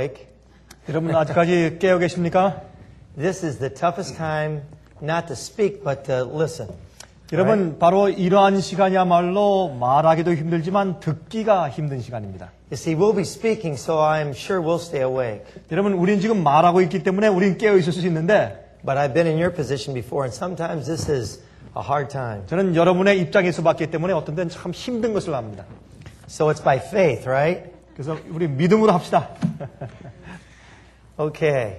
awake? 여러분 아직까지 깨어 계십니까? This is the toughest time not to speak but to listen. 여러분 바로 이러한 시간이야말로 말하기도 힘들지만 듣기가 힘든 시간입니다. You see, we'll be speaking, so I'm sure we'll stay awake. 여러분 우린 지금 말하고 있기 때문에 우린 깨어 있을 수 있는데 But I've been in your position before, and sometimes this is a hard time. 저는 여러분의 입장에서 봤기 때문에 어떤 때는 참 힘든 것을 압니다. So it's by faith, right? 그래서 우리 믿음으로 합시다. Okay.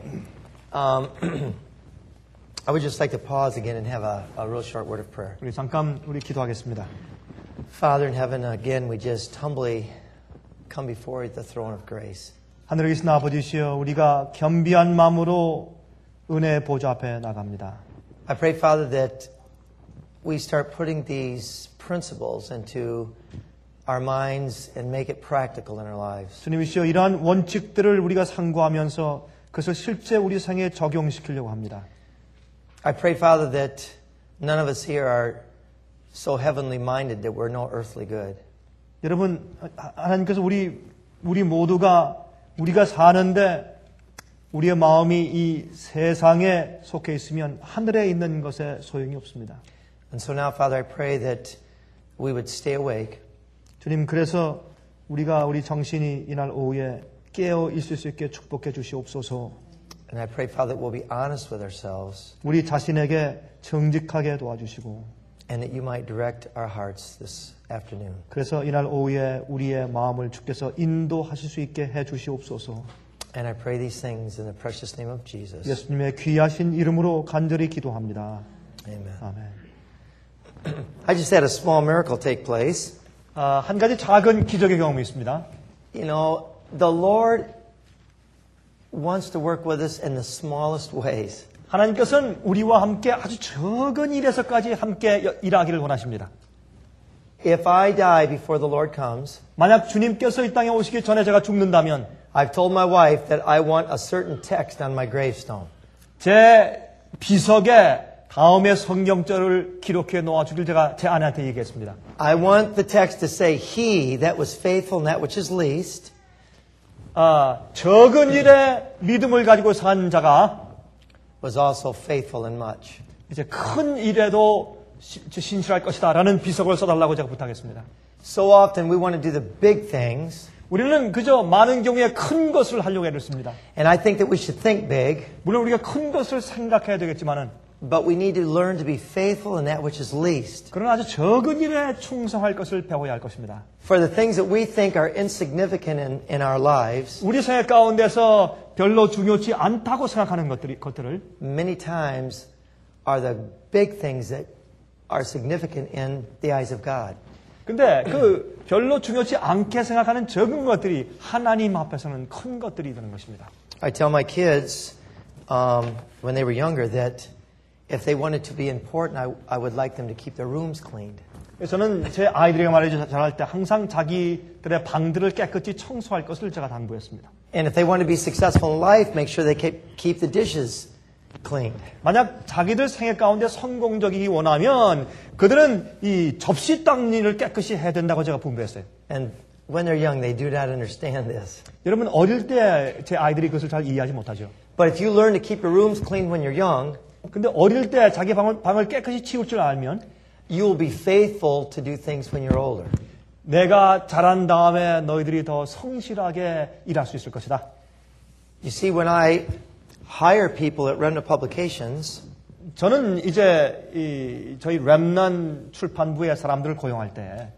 I would just like to pause again and have a real short word of prayer. 우리 잠깐 우리 기도하겠습니다. Father in heaven, again, we just humbly come before the throne of grace. 하늘에 계신 아버지시여 우리가 겸비한 마음으로 은혜의 보좌 앞에 나갑니다. I pray, Father, that we start putting these principles into our minds and make it practical in our lives. 주님이시여 이러한 원칙들을 우리가 상고하면서 그것을 실제 우리 생에 적용시키려고 합니다. I pray, Father, that none of us here are so heavenly minded that we're no earthly good. 여러분 하나님께서 우리 모두가 우리가 사는데 우리의 마음이 이 세상에 속해 있으면 하늘에 있는 것에 소용이 없습니다. And so now, Father, I pray that we would stay awake. 주님 그래서 우리 정신이 이날 오후에 깨어 있을 수 있게 축복해 주시옵소서. And I pray, Father, that we'll be honest with ourselves 우리 자신에게 정직하게 도와주시고 and that you might direct our hearts this afternoon. 그래서 이날 오후에 우리의 마음을 주께서 인도하실 수 있게 해 주시옵소서. And I pray these things in the precious name of Jesus. 예수님의 귀하신 이름으로 간절히 기도합니다. Amen. 아멘. I just had a small miracle take place. 한 가지 작은 기적의 경험이 있습니다. You know, the Lord wants to work with us in the smallest ways. 하나님께서는 우리와 함께 아주 적은 일에서까지 함께 일하기를 원하십니다. If I die before the Lord comes, 만약 주님께서 이 땅에 오시기 전에 제가 죽는다면 I've told my wife that I want a certain text on my gravestone. 제 비석에 다음의 성경절을 기록해 놓아주길 제가 제 아내한테 얘기했습니다. I want the text to say, He that was faithful in that which is least 적은 일에 믿음을 가지고 산 자가 was also faithful in much. 이제 큰 일에도 신실할 것이다라는 비석을 써달라고 제가 부탁했습니다. So often we want to do the big things, 우리는 그저 많은 경우에 큰 것을 하려고 했습니다. and I think that we should think big, 물론 우리가 큰 것을 생각해야 되겠지만은 but we need to learn to be faithful in that which is least. 그러나 아주 적은 일에 충성할 것을 배워야 할 것입니다. For the things that we think are insignificant in our lives, 우리 생활 가운데서 별로 중요치 않다고 생각하는 것들을 many times are the big things that are significant in the eyes of God. 근데 그 별로 중요치 않게 생각하는 적은 것들이 하나님 앞에서는 큰 것들이 되는 것입니다. I tell my kids when they were younger that if they wanted to be important, I would like them to keep their rooms cleaned. 저는 제 아이들에게 말해줘 잘할 때 항상 자기들의 방들을 깨끗이 청소할 것을 제가 당부했습니다. And if they want to be successful in life, make sure they keep the dishes cleaned. 만약 자기들 생애 가운데 성공적이기 원하면 그들은 이 접시 닦는 일을 깨끗이 해야 된다고 제가 분부했어요. And when they're young, they do not understand this. 여러분 어릴 때 제 아이들이 그것을 잘 이해하지 못하죠. But if you learn to keep your rooms clean when you're young, 근데 어릴 때 자기 방을 깨끗이 치울 줄 알면 you will be faithful to do things when you're older. 내가 자란 다음에 너희들이 더 성실하게 일할 수 있을 것이다. You see, when I hire people at Remnant Publications, 저는 이제 저희 렘넌 출판부의 사람들을 고용할 때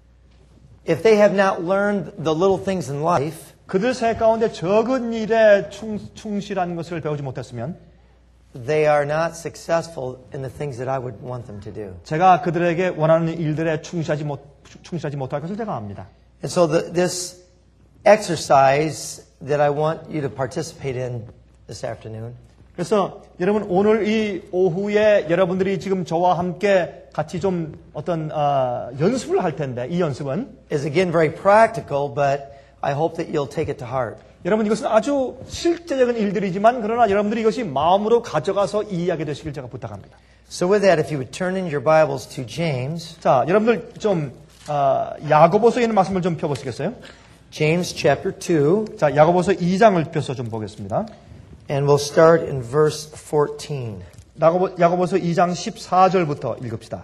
if they have not learned the little things in life, 그들 생각 가운데 적은 일에 충실한 것을 배우지 못했으면 they are not successful in the things that I would want them to do. 제가 그들에게 원하는 일들에 충실하지 못할 것을 제가 압니다. And so this exercise that I want you to participate in this afternoon 그래서 여러분 오늘 이 오후에 여러분들이 지금 저와 함께 같이 좀 어떤 연습을 할 텐데 이 연습은 is again very practical, but I hope that you'll take it to heart. 여러분 이것은 아주 실제적인 일들이지만 그러나 여러분들이 이것이 마음으로 가져가서 이해하게 되시길 제가 부탁합니다. So with that, if you would turn in your Bibles to James, 자, 여러분들 좀 야고보서에 있는 말씀을 좀 펴보시겠어요? James chapter 2, 자, 야고보서 2장을 펴서 좀 보겠습니다. and we'll start in verse 14. 야고보서 2장 14절부터 읽읍시다.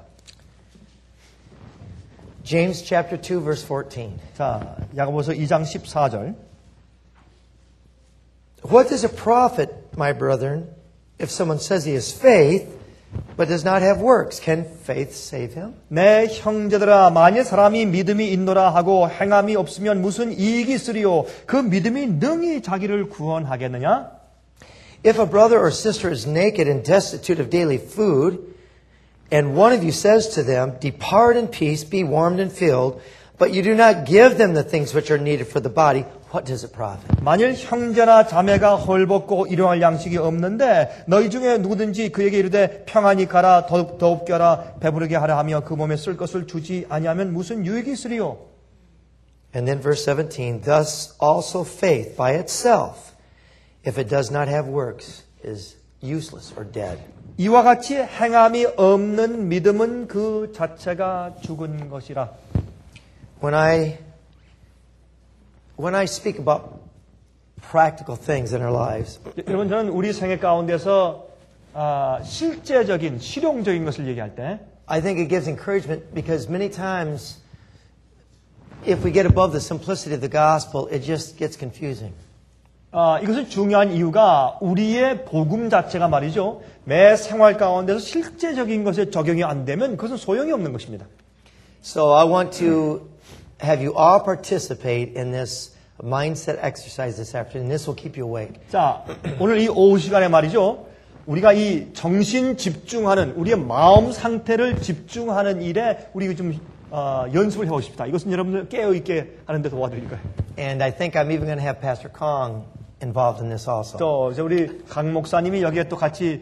James chapter 2, verse 14. 자, 야고보서 2장 14절. What does it profit, my brethren, if someone says he has faith, but does not have works? Can faith save him? 내 형제들아, 만일 사람이 믿음이 있노라 하고 행함이 없으면 무슨 이익이 있으리요? 그 믿음이 능히 자기를 구원하겠느냐? If a brother or sister is naked and destitute of daily food, and one of you says to them, depart in peace, be warmed and filled, but you do not give them the things which are needed for the body, what does it profit? 만일 형제나 자매가 헐벗고 일용할 양식이 없는데 너희 중에 누구든지 그에게 이르되 평안히 가라 더욱 껴라 배부르게 하라 하며 그 몸에 쓸 것을 주지 아니하면 무슨 유익이 있으리요? And then verse 17, thus also faith by itself, if it does not have works, is useless or dead. 이와 같이 행함이 없는 믿음은 그 자체가 죽은 것이라. When I speak about practical things in our lives, 여러분, 저는 우리 생애 가운데서 실제적인 실용적인 것을 얘기할 때 I think it gives encouragement because many times if we get above the simplicity of the gospel, it just gets confusing. 이것은 중요한 이유가 우리의 복음 자체가 말이죠. 매 생활 가운데서 실제적인 것에 적용이 안 되면 그것은 소용이 없는 것입니다. So I want to have you all participate in this mindset exercise this afternoon. This will keep you awake. 자, 오늘 이 오후 시간에 말이죠. 우리가 이 정신 집중하는 우리의 마음 상태를 집중하는 일에 우리 좀 연습을 해보십시다. 이것은 여러분들 깨어있게 하는데 도와드릴 거예요. And I think I'm even going to have Pastor Kong involved in this also. 또 우리 강 목사님이 여기에 또 같이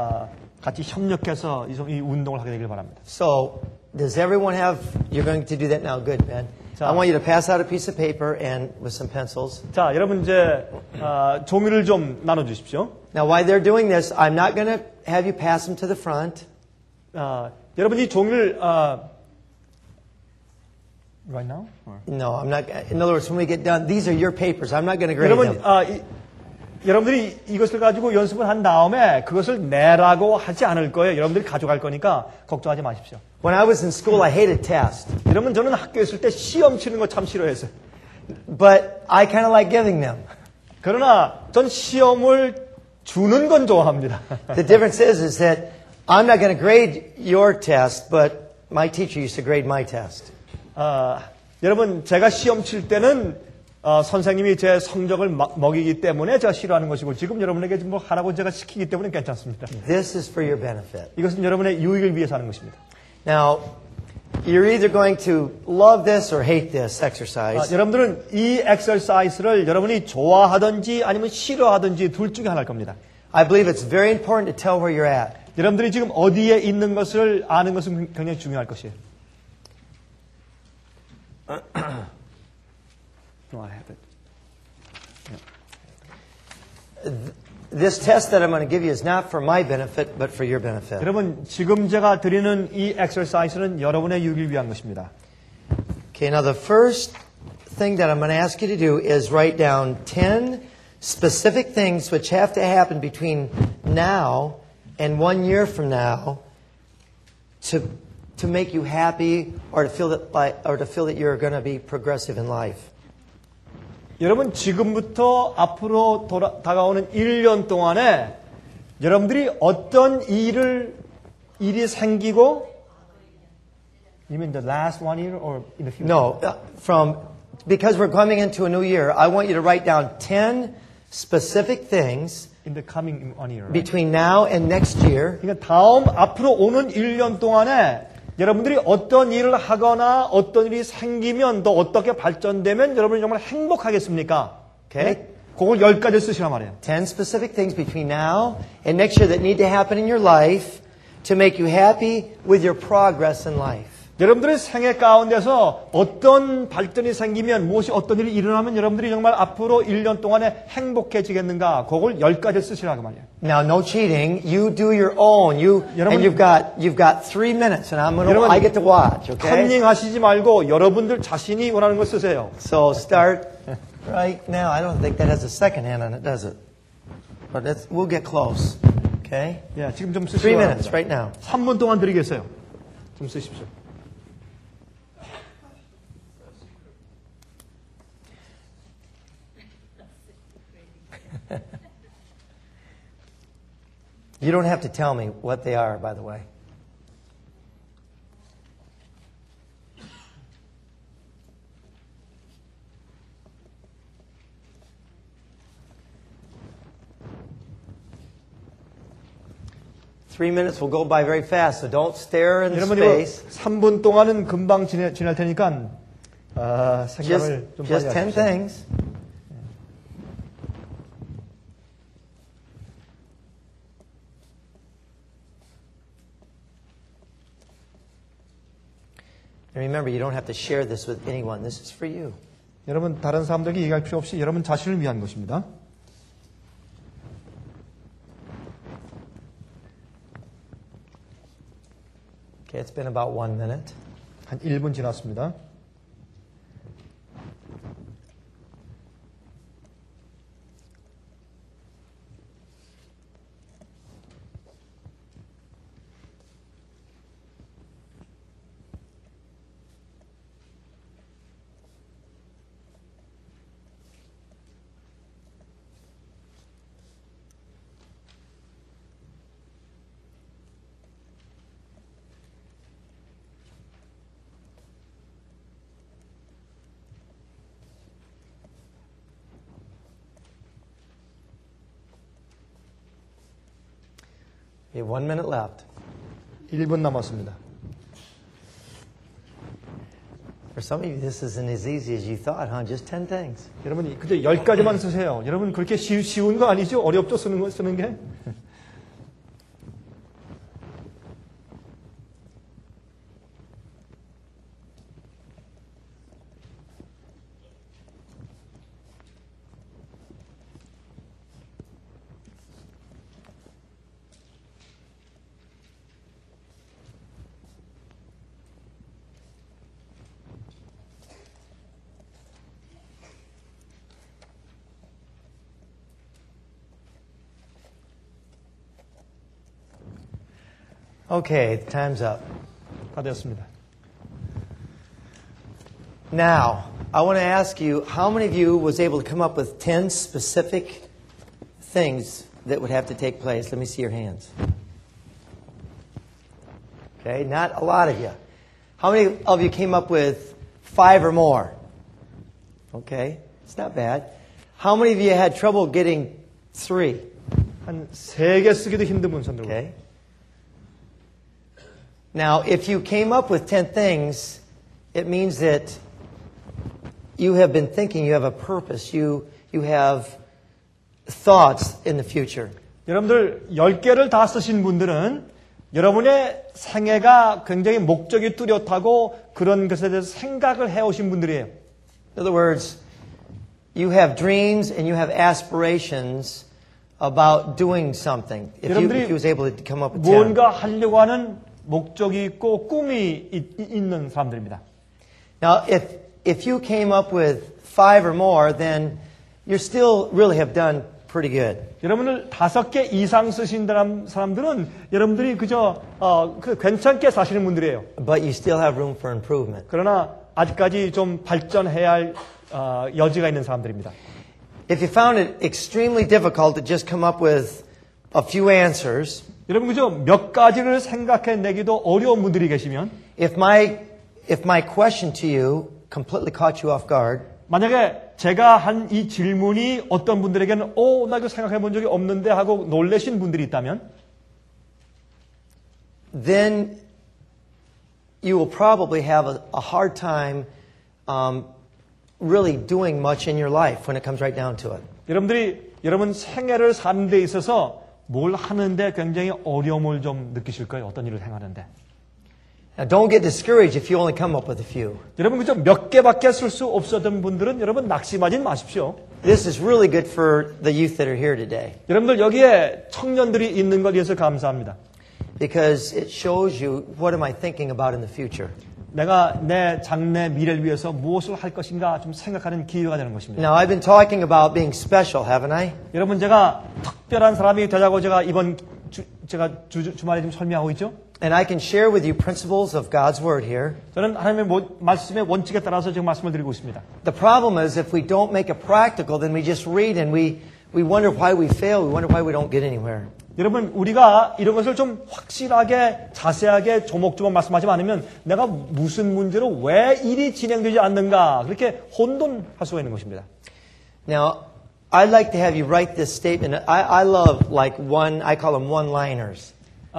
협력해서 이 운동을 하게 되길 바랍니다. So, does everyone have, you're going to do that now, good, man. I want you to pass out a piece of paper and with some pencils. 자, 여러분 이제 종이를 좀 나눠주십시오. Now, while they're doing this, I'm not going to have you pass them to the front. 여러분 이 종이를 right now? Or? No, I'm not. In other words, when we get done, these are your papers. I'm not going to grade them. 여러분들이 이것을 가지고 연습을 한 다음에 그것을 내라고 하지 않을 거예요. 여러분들이 가져갈 거니까 걱정하지 마십시오. When I was in school, I hated tests. 여러분 저는 학교에 있을 때 시험 치는 거 참 싫어했어요. But I kind of like giving them. 그러나 전 시험을 주는 건 좋아합니다. The difference is that I'm not going to grade your test, but my teacher used to grade my test. 여러분 제가 시험 칠 때는 선생님이 제 성적을 먹이기 때문에 제가 싫어하는 것이고 지금 여러분에게 뭐 하라고 제가 시키기 때문에 괜찮습니다. This is for your benefit. 이것은 여러분의 유익을 위해서 하는 것입니다. Now, you're either going to love this or hate this exercise. 여러분들은 이 엑서사이즈를 여러분이 좋아하든지 아니면 싫어하든지 둘 중에 하나일 겁니다. I believe it's very important to tell where you're at. 여러분들이 지금 어디에 있는 것을 아는 것은 굉장히 중요할 것이에요. No, I have it. Yeah. This test that I'm going to give you is not for my benefit, but for your benefit. 여러분, 지금 제가 드리는 이 엑서사이즈는 여러분의 유익을 위한 것입니다. Okay, now the first thing that I'm going to ask you to do is write down 10 specific things which have to happen between now and 1 year from now to make you happy or to feel that you're going to be progressive in life. 여러분 지금부터 앞으로 다가오는 1년 동안에 여러분들이 어떤 일이 생기고 You mean the last 1 year or in the future? No, because we're coming into a new year, I want you to write down 10 specific things in the coming 1 year. Right? between now and next year. 그러니까 앞으로 오는 1년 동안에 여러분들이 어떤 일을 하거나 어떤 일이 생기면 또 어떻게 발전되면 여러분이 정말 행복하겠습니까? Okay? 그걸 10가지 쓰시란 말이에요. 10 specific things between now and next year that need to happen in your life to make you happy with your progress in life. 여러분들의 생애 가운데서 어떤 발전이 생기면 무엇이 어떤 일이 일어나면 여러분들이 정말 앞으로 1년 동안에 행복해지겠는가 그걸 10가지 쓰시라고 말이에요. Now, no cheating. You do your own. And you've got 3 minutes, and I get to watch. Okay. 컨닝하시지 말고 여러분들 자신이 원하는 걸 쓰세요. So start right now. I don't think that has a second hand on it, does it? But we'll get close. Okay. 예, 지금 좀 3 쓰시기 minutes 바랍니다. right now. 3분 동안 드리겠어요. 좀 쓰십시오. You don't have to tell me what they are, by the way. Three minutes will go by very fast, so don't stare in 여러분 space. 3분 동안은 금방 지날 테니까 생각을 좀 빨리 Just 10 하십시오. things. And remember, you don't have to share this with anyone. This is for you. 여러분 다른 사람들에게 얘기할 필요 없이 여러분 자신을 위한 것입니다. Okay, it's been about 1 minute. 한 1분 지났습니다. You have 1 minute left. 1분 남았습니다. For some of you, this isn't as easy as you thought, huh? Just 10 things. 여러분 그저 10가지만 쓰세요. 여러분 그렇게 쉬운 거 아니죠? 어렵죠? 쓰는 게? Okay, time's up. 다 되었습니다. Now, I want to ask you, how many of you was able to come up with 10 specific things that would have to take place? Let me see your hands. Okay, not a lot of you. How many of you came up with 5 or more? Okay, it's not bad. How many of you had trouble getting 3? 한 3개 쓰기도 힘든 분 손들고. Okay. Now, if you came up with 10 things, it means that you have been thinking, you have a purpose, you have thoughts in the future. 여러분들 10개를 다 쓰신 분들은 여러분의 생애가 굉장히 목적이 뚜렷하고 그런 것에 대해서 생각을 해오신 분들이에요. In other words, you have dreams and you have aspirations about doing something. If you was able to come up with 10. 무언가 하려고 하는 목적이 있고 꿈이 있는 사람들입니다. Now, if you came up with 5 or more, then you still really have done pretty good. 여러분들 5개 이상 쓰신 사람들은 여러분들이 그저 괜찮게 사시는 분들이에요. But you still have room for improvement. 그러나 아직까지 좀 발전해야 할 여지가 있는 사람들입니다. If you found it extremely difficult to just come up with a few answers, 여러분 그저 몇 가지를 생각해내기도 어려운 분들이 계시면 if my question to you completely caught you off guard, 만약에 제가 한 이 질문이 어떤 분들에게는 나 이거 생각해 본 적이 없는데 하고 놀라신 분들이 있다면 then you will probably have a hard time really doing much in your life when it comes right down to it. 여러분들이 여러분 생애를 사는 데 있어서 뭘 하는데 굉장히 어려움을 좀 느끼실 거예요. 어떤 일을 행하는데. Now, don't get discouraged if you only come up with a few. 여러분 그저 몇 개밖에 쓸 수 없었던 분들은 여러분 낙심하지 마십시오. This is really good for the youth that are here today 여러분들 여기에 청년들이 있는 걸 위해서 감사합니다. because it shows you what am I thinking about in the future. 내가 내 장래 미래를 위해서 무엇을 할 것인가 좀 생각하는 기회가 되는 것입니다. Now, I've been talking about being special, haven't I? 여러분 제가 특별한 사람이 되자고 제가 이번 주말에 좀 설명하고 있죠. And I can share with you principles of God's Word here. 저는 하나님의 말씀의 원칙에 따라서 지금 말씀을 드리고 있습니다. The problem is if we don't make it practical, then we just read and we wonder why we fail. We wonder why we don't get anywhere. 여러분 우리가 이런 것을 좀 확실하게 자세하게 조목조목 말씀하지 않으면 내가 무슨 문제로 왜 일이 진행되지 않는가 그렇게 혼돈할 수가 있는 것입니다. Now, I'd like to have you write this statement. I love I call them one-liners.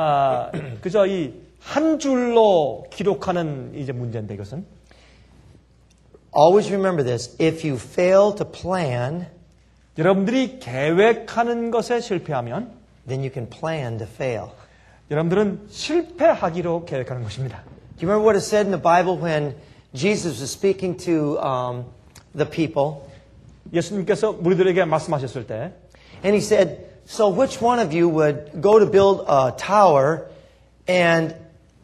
그저 이 한 줄로 기록하는 이제 문제인데 이것은 Always remember this. If you fail to plan, 여러분들이 계획하는 것에 실패하면 then you can plan to fail. 여러분들은 실패하기로 계획하는 것입니다. Do you remember what it said in the Bible when Jesus was speaking to the people? 예수님께서 무리들에게 말씀하셨을 때 And he said, so which one of you would go to build a tower and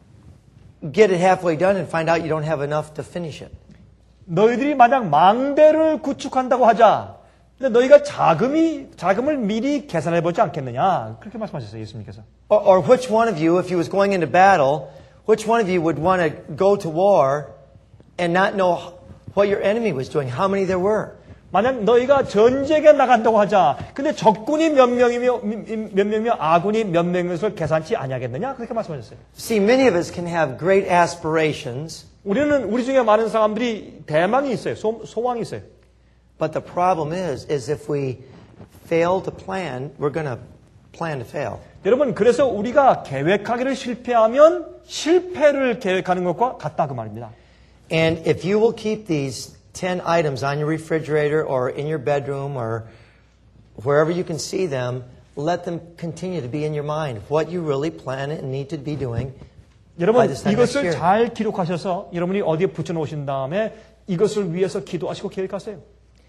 get it halfway done and find out you don't have enough to finish it? 너희들이 만약 망대를 구축한다고 하자. 근데 너희가 자금을 미리 계산해 보지 않겠느냐? 그렇게 말씀하셨어요, 예수님께서. Or which one of you, if you was going into battle, which one of you would want to go to war and not know what your enemy was doing, how many there were? 만약 너희가 전쟁에 나간다고 하자. 근데 적군이 몇 명이며 아군이 몇 명인 것을 계산치 아니하겠느냐? 그렇게 말씀하셨어요. See, many of us can have great aspirations. 우리 중에 많은 사람들이 대망이 있어요. 소망이 있어요. But the problem is if we fail to plan, we're going to plan to fail. 여러분, 그래서 우리가 계획하기를 실패하면 실패를 계획하는 것과 같다 그 말입니다. And if you will keep these 10 items on your refrigerator or in your bedroom or wherever you can see them, let them continue to be in your mind. What you really plan and need to be doing. 여러분, 이것을 잘 기록하셔서 여러분이 어디에 붙여놓으신 다음에 이것을 위해서 기도하시고 계획하세요.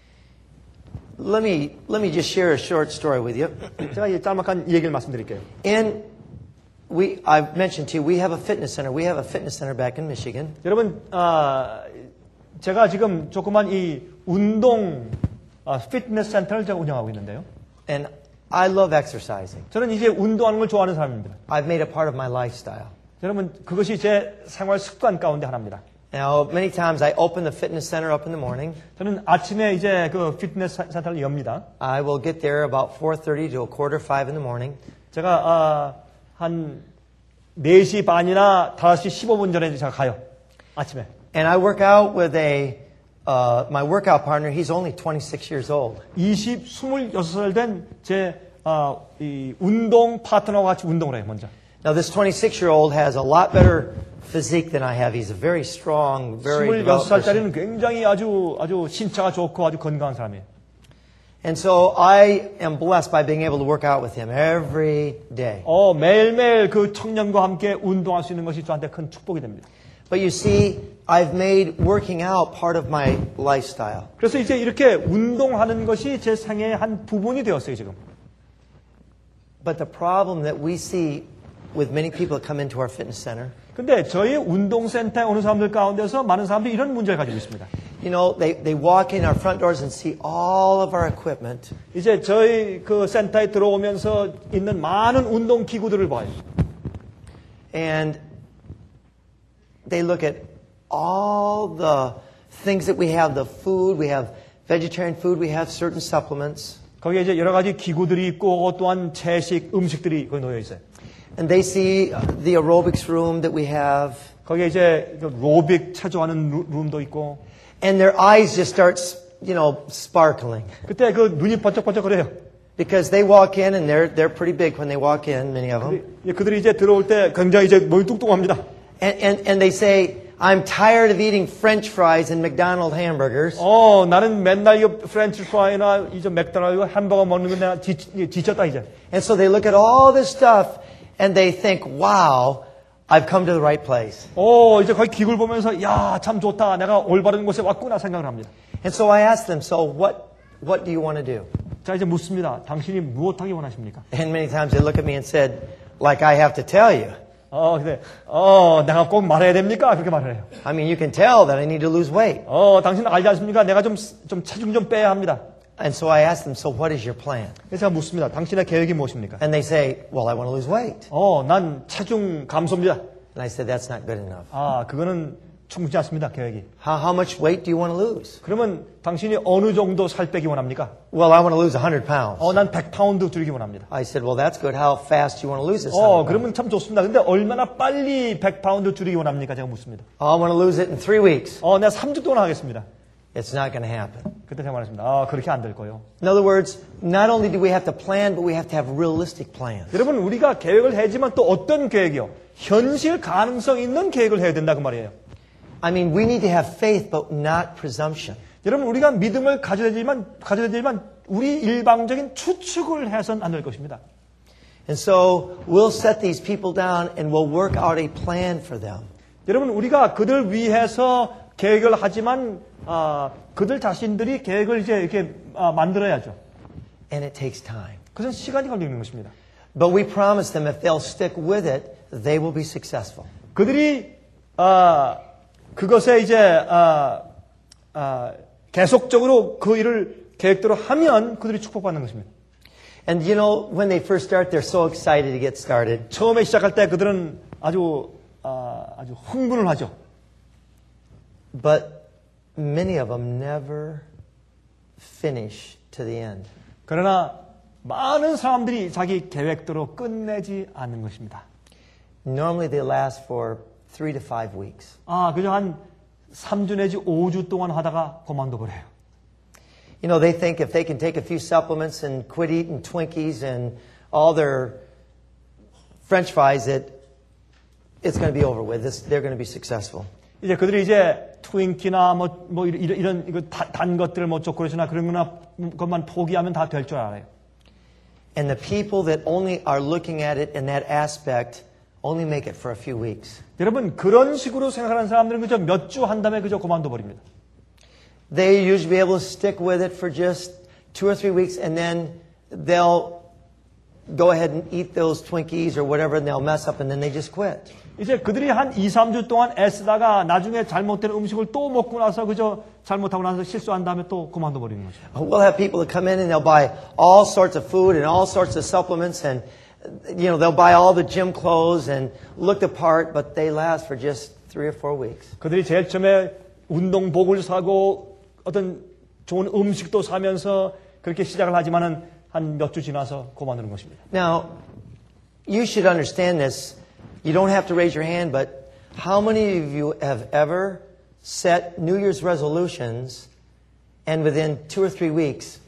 Let me just share a short story with you. 제가 이 짤막한 얘기를 말씀드릴게요. I've mentioned to you, we have a fitness center. We have a fitness center back in Michigan. 여러분, 제가 지금 조그만 이 운동 피트니스 센터를 제가 운영하고 있는데요. And I love exercising. 저는 이제 운동하는 걸 좋아하는 사람입니다. I've made it part of my lifestyle. 여러분, 그것이 제 생활 습관 가운데 하나입니다. Now, many times I open the fitness center up in the morning. 저는 아침에 이제 그 피트니스 센터를 엽니다. I will get there about 4:30 to 4:45 in the morning. 제가 한 4시 반이나 5시 15분 전에 제가 가요. 아침에. And I work out with my workout partner. He's only 26 years old. 26살 된 제 이 운동 파트너와 같이 운동을 해요, 먼저. Now, this 26-year-old has a lot better physique than I have. He's a very strong, very developed person. 26살짜리는 굉장히 아주 신체가 좋고 아주 건강한 사람이에요. And so I am blessed by being able to work out with him every day. 매일매일 그 청년과 함께 운동할 수 있는 것이 저한테 큰 축복이 됩니다. But you see, I've made working out part of my lifestyle. 그래서 이제 이렇게 운동하는 것이 제 생애의 한 부분이 되었어요, 지금. But the problem that we see with many people that come into our fitness center. 근데 저희 운동센터에 오는 사람들 가운데서 많은 사람들이 이런 문제를 가지고 있습니다. You know, they walk in our front doors and see all of our equipment. 이제 저희 그 센터에 들어오면서 있는 많은 운동 기구들을 봐요. And they look at all the things that we have, the food, we have vegetarian food, we have certain supplements. 거기에 이제 여러 가지 기구들이 있고 또한 채식 음식들이 거기 놓여 있어요. And they see the aerobics room that we have. 거기에 이제 로빅 체조하는 룸도 있고. And their eyes just start, sparkling. 그때 그 눈이 번쩍번쩍거려요. Because they walk in and they're pretty big when they walk in, many of them. 그들이 이제 들어올 때 굉장히 이제 몸이 뚱뚱합니다. And they say, I'm tired of eating French fries and McDonald's hamburgers. 나는 맨날 이 프렌치 프라이나 이제 맥도날드 햄버거 먹는 거 내가 지쳤다 이제. And so they look at all this stuff and they think, wow, I've come to the right place. 이제 거기 기굴 보면서 야, 참 좋다. 내가 올바른 곳에 왔구나 생각을 합니다. And so I asked them, so what do you want to do? 자, 이제 묻습니다. 당신이 무엇하기 원하십니까? And many times they look at me and said, like I have to tell you. 근데 내가 꼭 말해야 됩니까? 그렇게 말을 해요. I mean, you can tell that I need to lose weight. 당신 알지 않습니까? 내가 좀 체중 좀 빼야 합니다. And so I asked them, so what is your plan? 그래서 제가 묻습니다. 당신의 계획이 무엇입니까? And they say, well, I want to lose weight. 난 체중 감소입니다. And I said, that's not good enough. 그거는 충분치 않습니다. 계획이. How much weight do you want to lose? 그러면 당신이 어느 정도 살 빼기 원합니까? Well, I want to lose 100 pounds. 난 100파운드 줄이기 원합니다. I said, well, that's good. How fast do you want to lose this 100 pounds? 그러면 참 좋습니다. 근데 얼마나 빨리 100파운드 줄이기 원합니까? 제가 묻습니다. I want to lose it in 3 weeks. 내가 3주 동안 하겠습니다. It's not going to happen. 그때 제가 말했습니다. 그렇게 안 될 거예요. In other words, not only do we have to plan, but we have to have realistic plans. 여러분, 우리가 계획을 해야지만 또 어떤 계획이요? 현실 가능성 있는 계획을 해야 된다 그 말이에요. I mean, we need to have faith, but not presumption. 여러분, 우리가 믿음을 가져야 되지만 우리 일방적인 추측을 해서는 안 될 것입니다. And so we'll set these people down and we'll work out a plan for them. 여러분, 우리가 그들 위해서 계획을 하지만 그들 자신들이 계획을 이제 이렇게 만들어야죠. And it takes time. 그것은 시간이 걸리는 것입니다. But we promise them if they'll stick with it, they will be successful. 그들이 그것에 이제 계속적으로 그 일을 계획대로 하면 그들이 축복받는 것입니다. And you know, when they first start, they're so excited to get started. 처음에 시작할 때 그들은 아주 흥분을 하죠. But many of them never finish to the end. 그러나 많은 사람들이 자기 계획대로 끝내지 않는 것입니다. Normally they last for 3 to 5 weeks. 그저 한 3주 내지 5주 동안 하다가 그만둬버려요. You know, they think if they can take a few supplements and quit eating Twinkies and all their French fries, it's going to be over with. They're going to be successful. 이제 그들이 이제 트윈키나 이런 단 것들을 초콜릿이나 그런 것만 포기하면 다 될 줄 알아요. And the people that only are looking at it in that aspect only make it for a few weeks. 여러분, 그런 식으로 생각하는 사람들은 그저 몇 주 한 다음에 그저 그만둬 버립니다. They usually be able to stick with it for just 2 or 3 weeks and then they'll go ahead and eat those Twinkies or whatever and they'll mess up and then they just quit. 이제 그들이 한 2, 3주 동안 애쓰다가 나중에 잘못된 음식을 또 먹고 나서 그저 잘못하고 나서 실수한 다음에 또 그만둬 버리는 거죠. We'll have people that come in and they'll buy all sorts of food and all sorts of supplements and they'll buy all the gym clothes and look the part, but they last for just 3 or 4 weeks. 그들이 제일 처음에 운동복을 사고 어떤 좋은 음식도 사면서 그렇게 시작을 하지만은 한 몇 주 지나서 그만두는 것입니다. Now, you should understand this. You don't have to raise your hand, but how many of you have ever set New Year's resolutions and within 2 or 3 weeks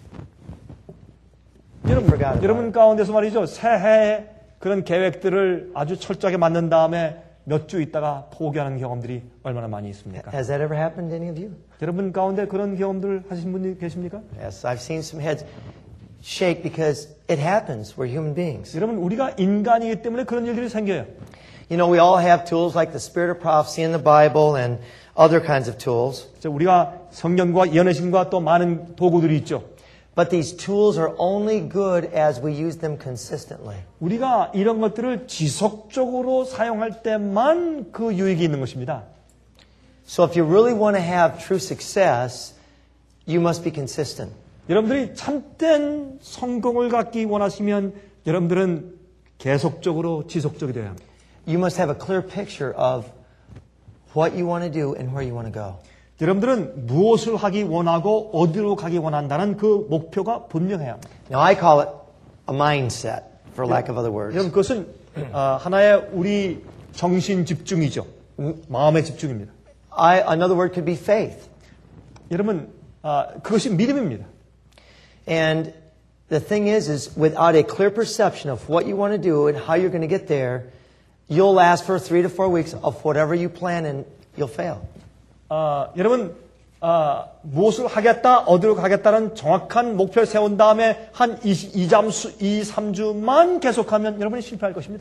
여러분 가운데서 말이죠. 새해에 그런 계획들을 아주 철저하게 만든 다음에 몇 주 있다가 포기하는 경험들이 얼마나 많이 있습니까? Has that ever happened to any of you? 여러분 가운데 그런 경험들 하신 분이 계십니까? Yes, I've seen some heads shake because it happens. We're human beings. 여러분, 우리가 인간이기 때문에 그런 일들이 생겨요. You know, we all have tools like the spirit of prophecy in the Bible and other kinds of tools. 우리가 성경과 예언의신과 또 많은 도구들이 있죠. But these tools are only good as we use them consistently. 우리가 이런 것들을 지속적으로 사용할 때만 그 유익이 있는 것입니다. So if you really want to have true success, you must be consistent. 여러분들이 참된 성공을 갖기 원하시면 여러분들은 계속적으로 지속적이 되어야 합니다. You must have a clear picture of what you want to do and where you want to go. 여러분들은 무엇을 하기 원하고 어디로 가기 원한다는 그 목표가 분명해야 합니다. Now I call it a mindset, for lack of other words. 여러분 그것은 하나의 우리 정신 집중이죠. 마음의 집중입니다. Another word could be faith. 여러분 그것이 믿음입니다. And the thing is without a clear perception of what you want to do and how you're going to get there, you'll last for 3 to 4 weeks of whatever you plan and you'll fail. 여러분 무엇을 하겠다, 어디로 가겠다는 정확한 목표를 세운 다음에 한 2, 3주만 계속하면 여러분이 실패할 것입니다.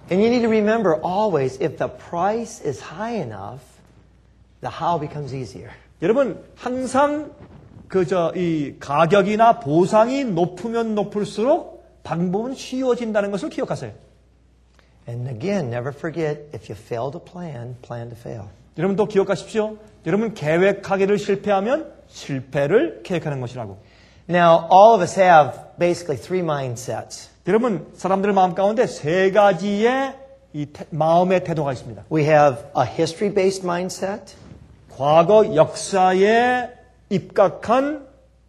And you need to remember always, if the price is high enough, the how becomes easier. 여러분 항상 이 가격이나 보상이 높으면 높을수록 방법은 쉬워진다는 것을 기억하세요. And again, never forget, if you fail to plan, plan to fail. 여러분 또 기억하십시오. 여러분 계획하기를 실패하면 실패를 계획하는 것이라고. Now, all of us have basically three mindsets. 여러분 사람들 마음 가운데 세 가지의 이 마음의 태도가 있습니다. We have a history-based mindset. 과거 역사에 입각한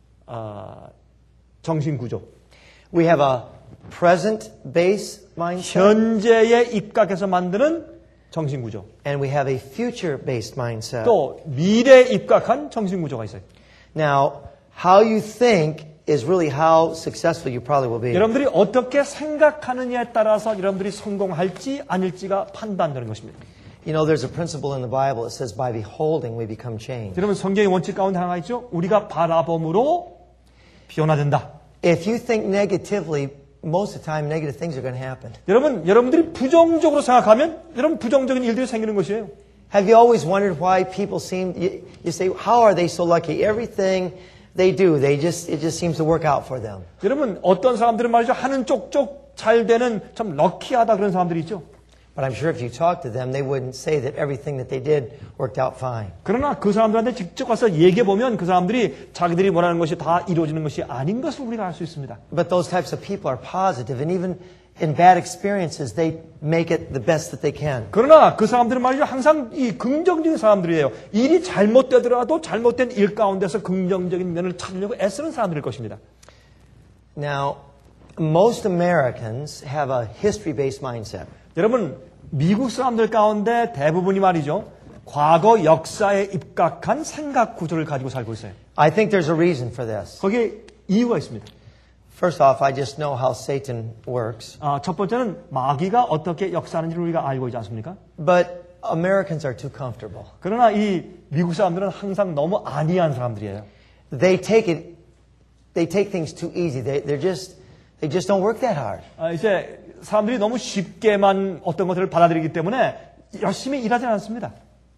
정신 구조. We have a present-based mindset. 현재에 입각해서 만드는 정신 구조. And we have a future-based mindset. 또 미래에 입각한 정신 구조가 있어요. Now, how you think is really how successful you probably will be. 여러분들이 어떻게 생각하느냐에 따라서 여러분들이 성공할지 아닐지가 판단되는 것입니다. You know, there's a principle in the Bible that says by beholding we become changed. 여러분 성경의 원칙 가운데 하나가 있죠. 우리가 바라봄으로 변화된다. If you think negatively, most of the time negative things are going to happen. 여러분들이 부정적으로 생각하면 여러분 부정적인 일들이 생기는 것이에요. Have you always wondered why people seem, you say, how are they so lucky? Everything they do, it just seems to work out for them. 여러분 어떤 사람들은 말이죠. 하는 쪽쪽 잘 되는 참 럭키하다 그런 사람들이 있죠. But I'm sure if you talk to them, they wouldn't say that everything that they did worked out fine. 그러나 그 사람들한테 직접 가서 얘기해 보면 그 사람들이 자기들이 원하는 것이 다 이루어지는 것이 아닌 것을 우리가 알 수 있습니다. But those types of people are positive, and even in bad experiences, they make it the best that they can. 그러나 그 사람들은 말이죠. 항상 이 긍정적인 사람들이에요. 일이 잘못되더라도 잘못된 일 가운데서 긍정적인 면을 찾으려고 애쓰는 사람들일 것입니다. Now, most Americans have a history-based mindset. 여러분 미국 사람들 가운데 대부분이 말이죠. 과거 역사에 입각한 생각 구조를 가지고 살고 있어요. I think there's a reason for this. 거기에 이유가 있습니다. First off, I just know how Satan works. 첫 번째는 마귀가 어떻게 역사하는지를 우리가 알고 있지 않습니까? But Americans are too comfortable. 그러나 이 미국 사람들은 항상 너무 안이한 사람들이에요. They take things too easy. They just don't work that hard. 이제 사람들이 너무 쉽게만 어떤 것들을 받아들이기 때문에 열심히 일하지 않습니다.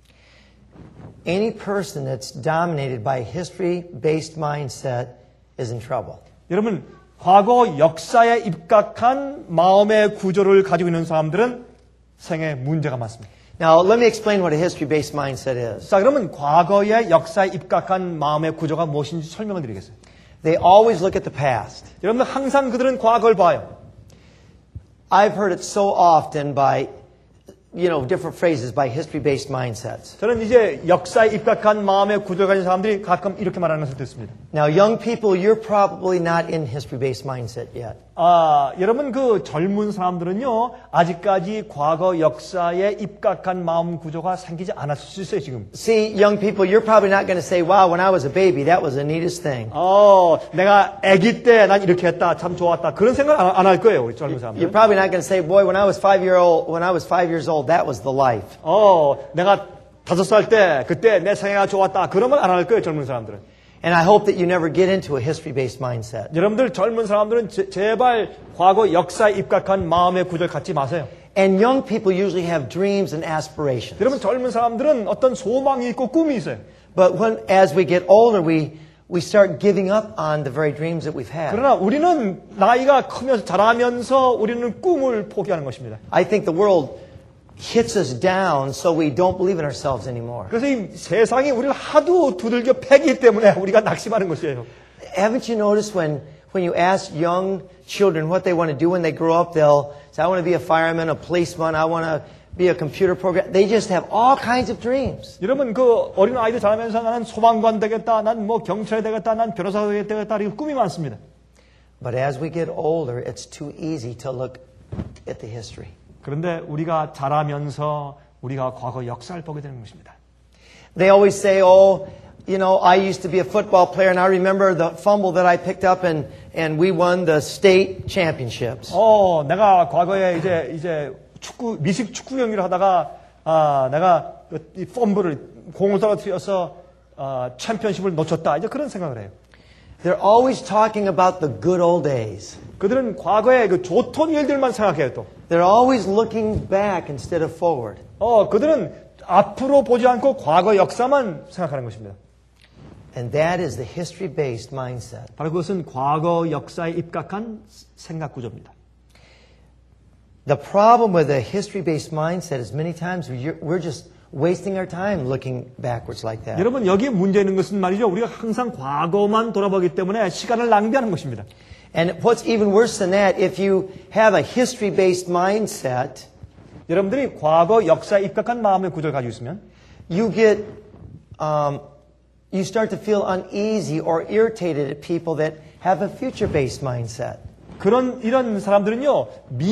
Any person that's dominated by a history-based mindset is in trouble. 여러분, 과거 역사에 입각한 마음의 구조를 가지고 있는 사람들은 생에 문제가 많습니다. Now, let me explain what a history-based mindset is. 자, 그러면 과거의 역사에 입각한 마음의 구조가 무엇인지 설명을 드리겠어요. They always look at the past. 여러분들 항상 그들은 과거를 봐요. I've heard it so often by, different phrases by history-based mindsets. 저는 이제 역사에 입각한 마음의 구조를 가진 사람들이 가끔 이렇게 말하는 것을 듣습니다. Now, young people, you're probably not in history-based mindset yet. 여러분 그 젊은 사람들은요 아직까지 과거 역사에 입각한 마음 구조가 생기지 않았을 수 있어요 지금. See, young people, you're probably not going to say, "Wow, when I was a baby, that was the neatest thing." 내가 아기 때 난 이렇게 했다, 참 좋았다 그런 생각 안 할 거예요 우리 젊은 사람들. You're probably not going to say, "Boy, when I was 5 years old, that was the life." 내가 5살 때 그때 내 생애가 좋았다 그런 말 안 할 거예요 젊은 사람들은. And I hope that you never get into a history-based mindset. 여러분들 젊은 사람들은 제발 과거 역사에 입각한 마음의 구조를 갖지 마세요. And young people usually have dreams and aspirations. 여러분 젊은 사람들은 어떤 소망이 있고 꿈이 있어요. But as we get older, we start giving up on the very dreams that we've had. 그러나 우리는 나이가 크면서 자라면서 우리는 꿈을 포기하는 것입니다. I think the world hits us down so we don't believe in ourselves anymore. 그래서 이 세상이 우리를 하도 두들겨 패기 때문에 우리가 낙심하는 것이에요. Haven't you noticed when you ask young children what they want to do when they grow up, they'll say, "I want to be a fireman, a policeman, I want to be a computer programmer." They just have all kinds of dreams. 여러분 그 어린 아이들 자라면서 나는 소방관 되겠다, 난 뭐 경찰 되겠다, 난 변호사 되겠다 이런 꿈이 많습니다. But as we get older, it's too easy to look at the history. 그런데 우리가 자라면서 우리가 과거 역사를 보게 되는 것입니다. They always say, I used to be a football player and I remember the fumble that I picked up and we won the state championships. 내가 과거에 이제 미식 축구 경기를 하다가 내가 이 펌블을 공을 떨어뜨려서 챔피언십을 놓쳤다. 이제 그런 생각을 해요. They're always talking about the good old days. 그들은 과거의 그 좋던 일들만 생각해요, 또. They're always looking back instead of forward. 그들은 앞으로 보지 않고 과거 역사만 생각하는 것입니다. And that is the history-based mindset. 바로 그것은 과거 역사에 입각한 생각 구조입니다. The problem with a history-based mindset is many times we're just wasting our time looking backwards like that. 여러분, 여기에 문제 있는 것은 말이죠. 우리가 항상 과거만 돌아보기 때문에 시간을 낭비하는 것입니다. And what's even worse than that, if you have a history-based mindset, 여러분들이 과거 역사에 입각한 마음의 구조를 가지고 있으면 you start to feel uneasy or irritated at people that have a future-based mindset. 이런 사람들은요,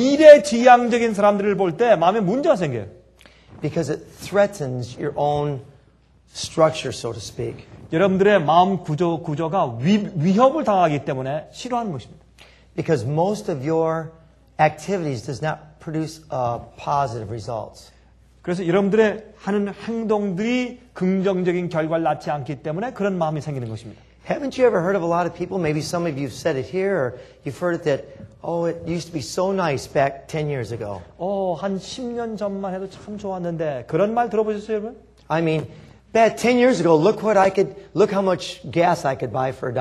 미래지향적인 사람들을 볼 때 마음에 문제가 생겨요. Because it threatens your own structure, so to speak. 여러분들의 마음 구조가 위협을 당하기 때문에 싫어하는 것입니다. Because most of your activities does not produce positive results. 그래서 여러분들의 하는 행동들이 긍정적인 결과를 낳지 않기 때문에 그런 마음이 생기는 것입니다. Haven't you ever heard of a lot of people, maybe some of you have said it here, or you've heard it that, it used to be so nice back 10 years ago. 한 10년 전만 해도 참 좋았는데 그런 말 들어보셨어요, 여러분? I mean, back 10 years ago, look how much gas I could buy for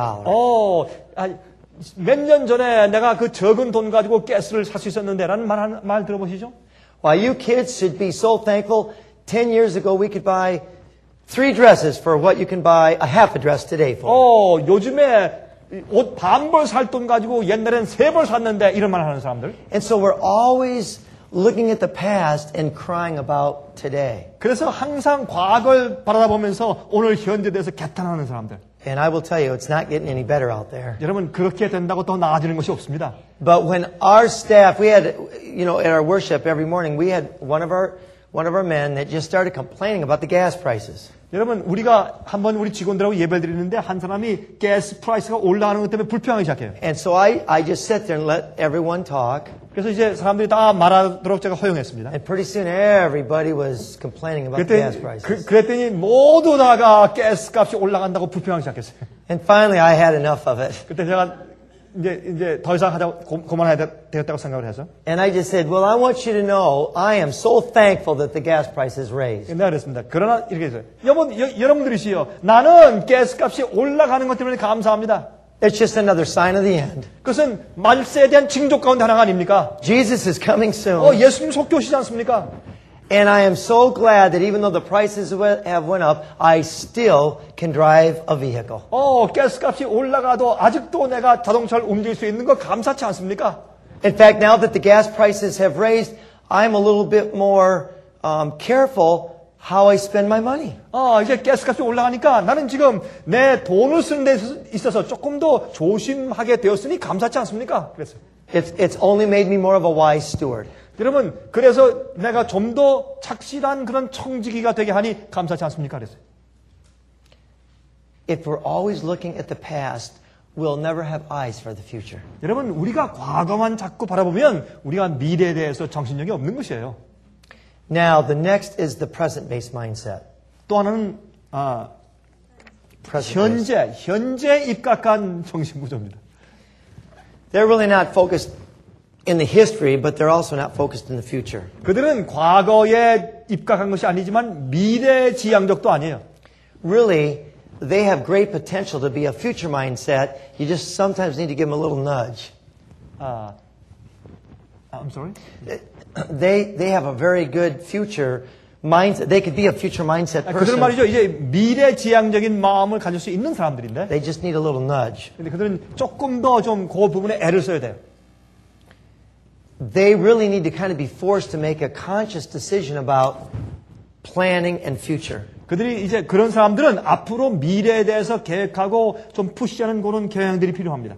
$1. 몇 년 전에 내가 그 적은 돈 가지고 가스를 살 수 있었는데 라는 말 들어보시죠? Why, you kids should be so thankful. 10 years ago, we could buy 3 dresses for what you can buy a half a dress today for. 요즘에 옷 반벌 살 돈 가지고 옛날엔 3벌 샀는데 이런 말 하는 사람들. And so we're always looking at the past and crying about today. 그래서 항상 과거를 바라보면서 오늘 현재에 대해서 개탄하는 사람들. And I will tell you, it's not getting any better out there. 여러분, 그렇게 된다고 더 나아지는 것이 없습니다. But when our staff, we had, at our worship every morning, we had one of our men that just started complaining about the gas prices. 여러분, 우리가 한번 우리 직원들하고 예배를 드리는데 한 사람이 가스 프라이스가 올라가는 것 때문에 불평하기 시작해요. And so I just sat there and let everyone talk. 그래서 이제 사람들이 다 말하도록 제가 허용했습니다. And pretty soon everybody was complaining about the gas prices. 그랬더니 모두 다가 가스 값이 올라간다고 불평하기 시작했어요. And finally I had enough of it. 그때 제가 이제 더 이상 그만해야 되겠다고 생각을 해서. And I just said, well, I want you to know I am so thankful that the gas price is raised. 내가 그랬습니다. 그러나 이렇게 했어요. 여러분들이시요. 나는 가스 값이 올라가는 것 때문에 감사합니다. It's just another sign of the end. 그것은 말세에 대한 징조 가운데 하나가 아닙니까? Jesus is coming soon. 예수님 속교 오시지 않습니까? And I am so glad that even though the prices have went up, I still can drive a vehicle. 가스값이 올라가도 아직도 내가 자동차를 움직일 수 있는 거 감사치 않습니까? In fact, now that the gas prices have raised, I'm a little bit more careful how I spend my money. 이제 가스값이 올라가니까 나는 지금 내 돈을 쓰는 데 있어서 조금 더 조심하게 되었으니 감사치 않습니까? 그랬어요. It's only made me more of a wise steward. 여러분, 그래서 내가 좀 더 착실한 그런 청지기가 되게 하니 감사치 않습니까? 그랬어요. If we're always looking at the past, we'll never have eyes for the future. 여러분, 우리가 과거만 자꾸 바라보면 우리가 미래에 대해서 정신력이 없는 것이에요. Now, the next is the present-based mindset. 또 하나는 현재 입각한 정신구조입니다. They're really not focused in the history, but they're also not focused in the future. 그들은 과거에 입각한 것이 아니지만 미래지향적도 아니에요. Really, they have great potential to be a future mindset. You just sometimes need to give them a little nudge. I'm sorry? They have a very good future mindset. They could be a future mindset 그들은 person. 말이죠. 이제 미래지향적인 마음을 가질 수 있는 사람들인데. They just need a little nudge. 근데 그들은 조금 더 좀 그 부분에 애를 써야 돼요. They really need to kind of be forced to make a conscious decision about planning and future. 그들이 이제 그런 사람들은 앞으로 미래에 대해서 계획하고 좀 푸시하는 그런 경향들이 필요합니다.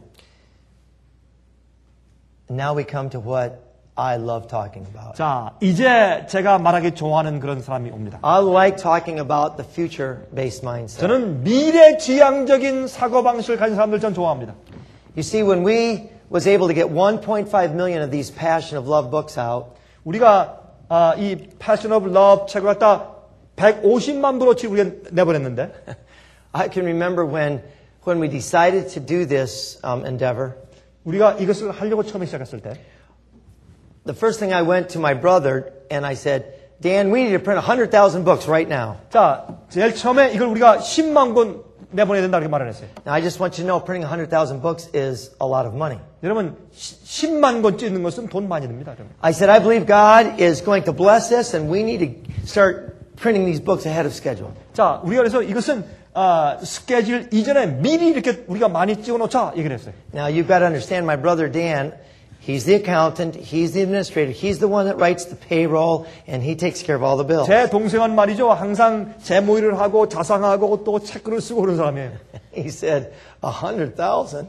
Now we come to what I love talking about. 자, 이제 제가 말하기 좋아하는 그런 사람이 옵니다. I like talking about the future-based mindset. 저는 미래지향적인 사고방식을 가진 사람들 전 좋아합니다. You see, when we was able to get 1.5 million of these Passion of Love books out, 우리가 이 Passion of Love 책을 갖다 150만 부로치 우리가 내보냈는데 I can remember when when we decided to do this endeavor, 우리가 이것을 하려고 처음에 시작했을 때 the first thing I went to my brother and I said, Dan, we need to print 100,000 books right now. 자, 제일 처음에 이걸 우리가 10만 권 내보내야 된다 이렇게 말을 했어요. Now, I just want you to know printing 100,000 books is a lot of money. 여러분 10만 권 찍는 것은 돈 많이 듭니다. 여러분. I said, I believe God is going to bless us and we need to start printing these books ahead of schedule. 자, 우리가 그래서 이것은 스케줄 이전에 미리 이렇게 우리가 많이 찍어놓자 얘기를 했어요. Now, you've got to understand my brother Dan, he's the accountant, he's the administrator, he's the one that writes the payroll, and he takes care of all the bills. 제 동생은 말이죠. 항상 재모의를 하고 자상하고 또 체크를 쓰고 그런 사람이에요. He said, 100,000?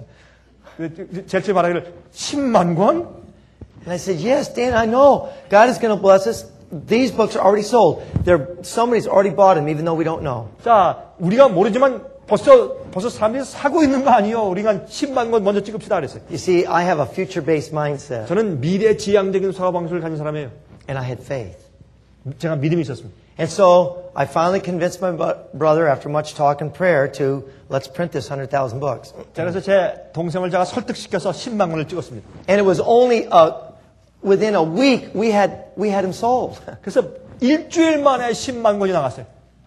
제일 처음에 말하기를 10만 권? And I said, yes, Dan, I know. God is going to bless us. These books are already sold. Somebody's already bought them, even though we don't know. 자, 우리가 모르지만 벌써 사람들이 사고 있는 거 아니에요. 우리가 10만 권 먼저 찍읍시다 그랬어요. You see, I have a future-based mindset, 저는 미래지향적인 사고방식을 가진 사람이에요. and I had faith. 제가 믿음이 있었습니다. And so I finally convinced my brother, after much talk and prayer, to let's print this 100,000 books. 그래서 제 동생을 제가 설득시켜서 10만 권을 찍었습니다. And it was only within a week we had them sold. 그래서 일주일 만에 10만 권이 나갔어요.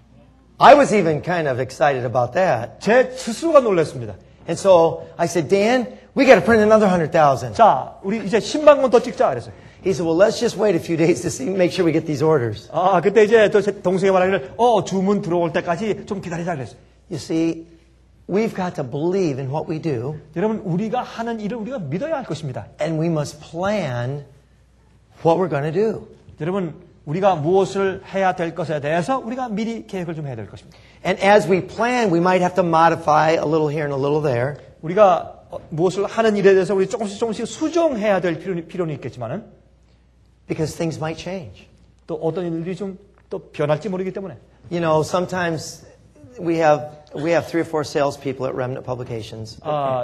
I was even kind of excited about that. 제 스스로가 놀랐습니다. And so I said, Dan, we got to print another 100,000. 자, 우리 이제 10만 권 더 찍자 그랬어요. He said, well, let's just wait a few days to see, make sure we get these orders. 그때 이제 또 제 동생이 말하기를 주문 들어올 때까지 좀 기다리자 그랬어요. You see, we've got to believe in what we do, 여러분, 우리가 하는 일을 우리가 믿어야 할 것입니다. and we must plan what we're going to do. 여러분, 우리가 무엇을 해야 될 것에 대해서 우리가 미리 계획을 좀 해야 될 것입니다. And as we plan, we might have to modify a little here and a little there. 우리가 무엇을 하는 일에 대해서 우리 조금씩 수정해야 될 필요는 있겠지만은 Because things might change. 또 어떤 일들이 좀 또 변할지 모르기 때문에. You know, sometimes we have 3 or 4 salespeople at Remnant Publications.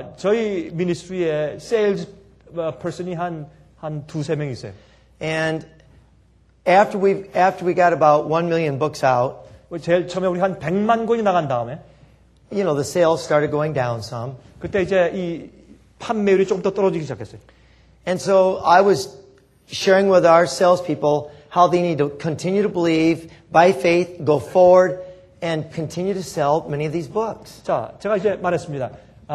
저희 미니스트리에 세일즈 퍼슨이 한 두세 명 있어요. And after we got about 1 million books out, 제일 처음에 우리 한 100만 권이 나간 다음에 you know, the sales started going down some. 그때 이제 이 판매율이 좀 더 떨어지기 시작했어요. And so I was sharing with our salespeople how they need to continue to believe, by faith, go forward, and continue to sell many of these books. 자, 제가 이제 말했습니다.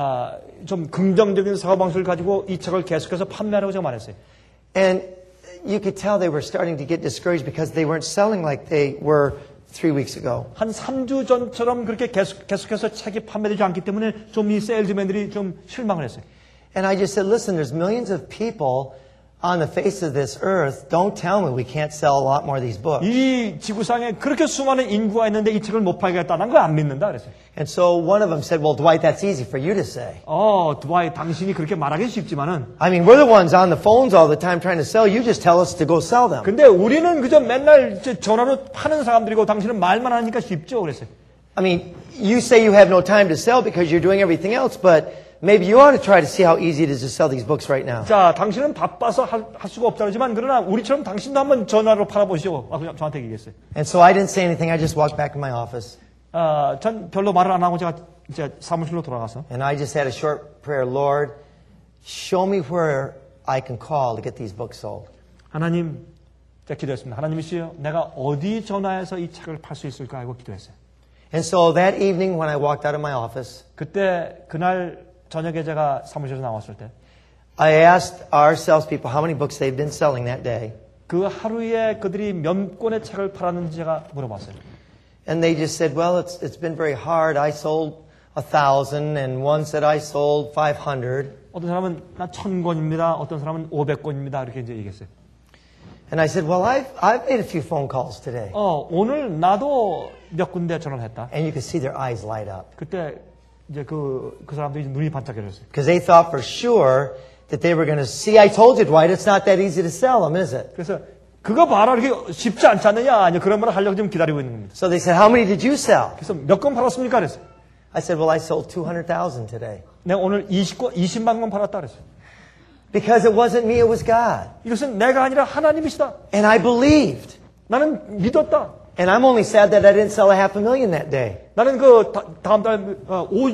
좀 긍정적인 사고방식을 가지고 이 책을 계속해서 판매하라고 제가 말했어요. And you could tell they were starting to get discouraged because they weren't selling like they were 3 weeks ago. 한 3주 전처럼 그렇게 계속해서 책이 판매되지 않기 때문에 좀 이 세일즈맨들이 좀 실망을 했어요. And I just said, listen, there's millions of people on the face of this earth. Don't tell me we can't sell a lot more of these books. 이 지구상에 그렇게 수많은 인구가 있는데 이 책을 못 팔겠다. 난 그거 안 믿는다 그랬어요. And so one of them said, well, Dwight, that's easy for you to say. 드와이, 당신이 그렇게 말하기 쉽지만은. I mean, we're the ones on the phones all the time trying to sell. You just tell us to go sell them. 근데 우리는 그저 맨날 전화로 파는 사람들이고 당신은 말만 하니까 쉽죠. 그랬어요. I mean, you say you have no time to sell because you're doing everything else, but maybe you ought to try to see how easy it is to sell these books right now. 자, 당신은 바빠서 할 수가 없다 그러지만 그러나 우리처럼 당신도 한번 전화로 팔아보시오. 그냥 저한테 얘기했어요. And so I didn't say anything. I just walked back in my office. 전 별로 말을 안 하고 제가 이제 사무실로 돌아가서 And I just had a short prayer. Lord, show me where I can call to get these books sold. 하나님, 제가 기도했습니다. 하나님이시여, 내가 어디 전화해서 이 책을 팔 수 있을까 하고 기도했어요. And so that evening when I walked out of my office, 그날 저녁에 제가 사무실에서 나왔을 때 I asked our salespeople how many books they've been selling that day. 그 하루에 그들이 몇 권의 책을 팔았는지 제가 물어봤어요. And they just said, well, it's been very hard. I sold 1,000 and one said I sold 500. 어떤 사람은 나 1,000권입니다. 어떤 사람은 500권입니다. 이렇게 이제 얘기했어요. And I said, well, I've made a few phone calls today. 오늘 나도 몇 군데 전화를 했다. And you could see their eyes light up. 그때 이제 그 사람들이 눈이 반짝여졌어요. Because they thought for sure that they were going to see, I told you, Dwight, it's not that easy to sell them, is it? 그래서 그거 봐라, 이렇게 쉽지 않지 않느냐? 이제 그런 말을 하려고 지금 기다리고 있는 겁니다. So they said, how many did you sell? 그래서 몇 권 팔았습니까? 그랬어요. I said, well, I sold 200,000 today. 내가 오늘 20만 권 팔았다 그랬어요. Because it wasn't me, it was God. 이것은 내가 아니라 하나님이시다. And I believed. 나는 믿었다. And I'm only sad that I didn't sell 500,000 that day. 나는 다음 달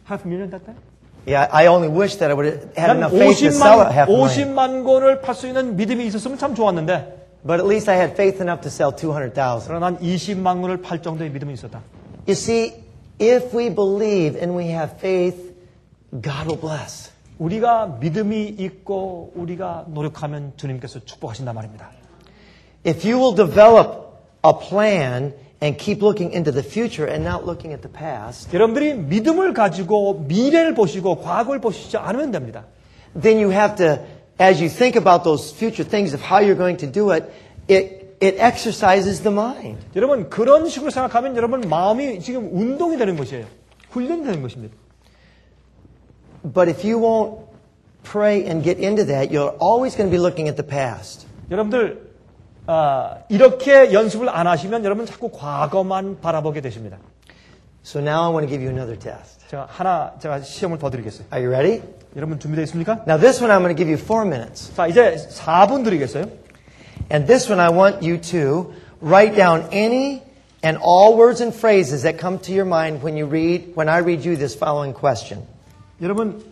half million that time? Yeah, I only wish that I would have had 난 enough faith to sell it half a million. 50만 권을 팔 수 있는 믿음이 있었으면 참 좋았는데 But at least I had faith enough to sell 200,000. 그러나 난 20만 권을 팔 정도의 믿음이 있었다. You see, if we believe and we have faith, God will bless. 우리가 믿음이 있고 우리가 노력하면 주님께서 축복하신단 말입니다. If you will develop a plan and keep looking into the future and not looking at the past, 여러분들이 믿음을 가지고 미래를 보시고 과거를 보시지 않으면 됩니다. then you have to, as you think about those future things of how you're going to do it, it exercises the mind. 여러분 그런 식으로 생각하면 여러분 마음이 지금 운동이 되는 것이에요. 훈련이 되는 것입니다. But if you won't pray and get into that, you're always going to be looking at the past. 여러분들 이렇게 연습을 안 하시면 여러분 자꾸 과거만 바라보게 되십니다. So now I want to give you another test. 제가 시험을 더 드리겠어요. Are you ready? 여러분 준비되어 있습니까? Now this one I'm going to give you 4 minutes. 자, 이제 4분 드리겠어요. And this one I want you to write down any and all words and phrases that come to your mind when I read you this following question. 여러분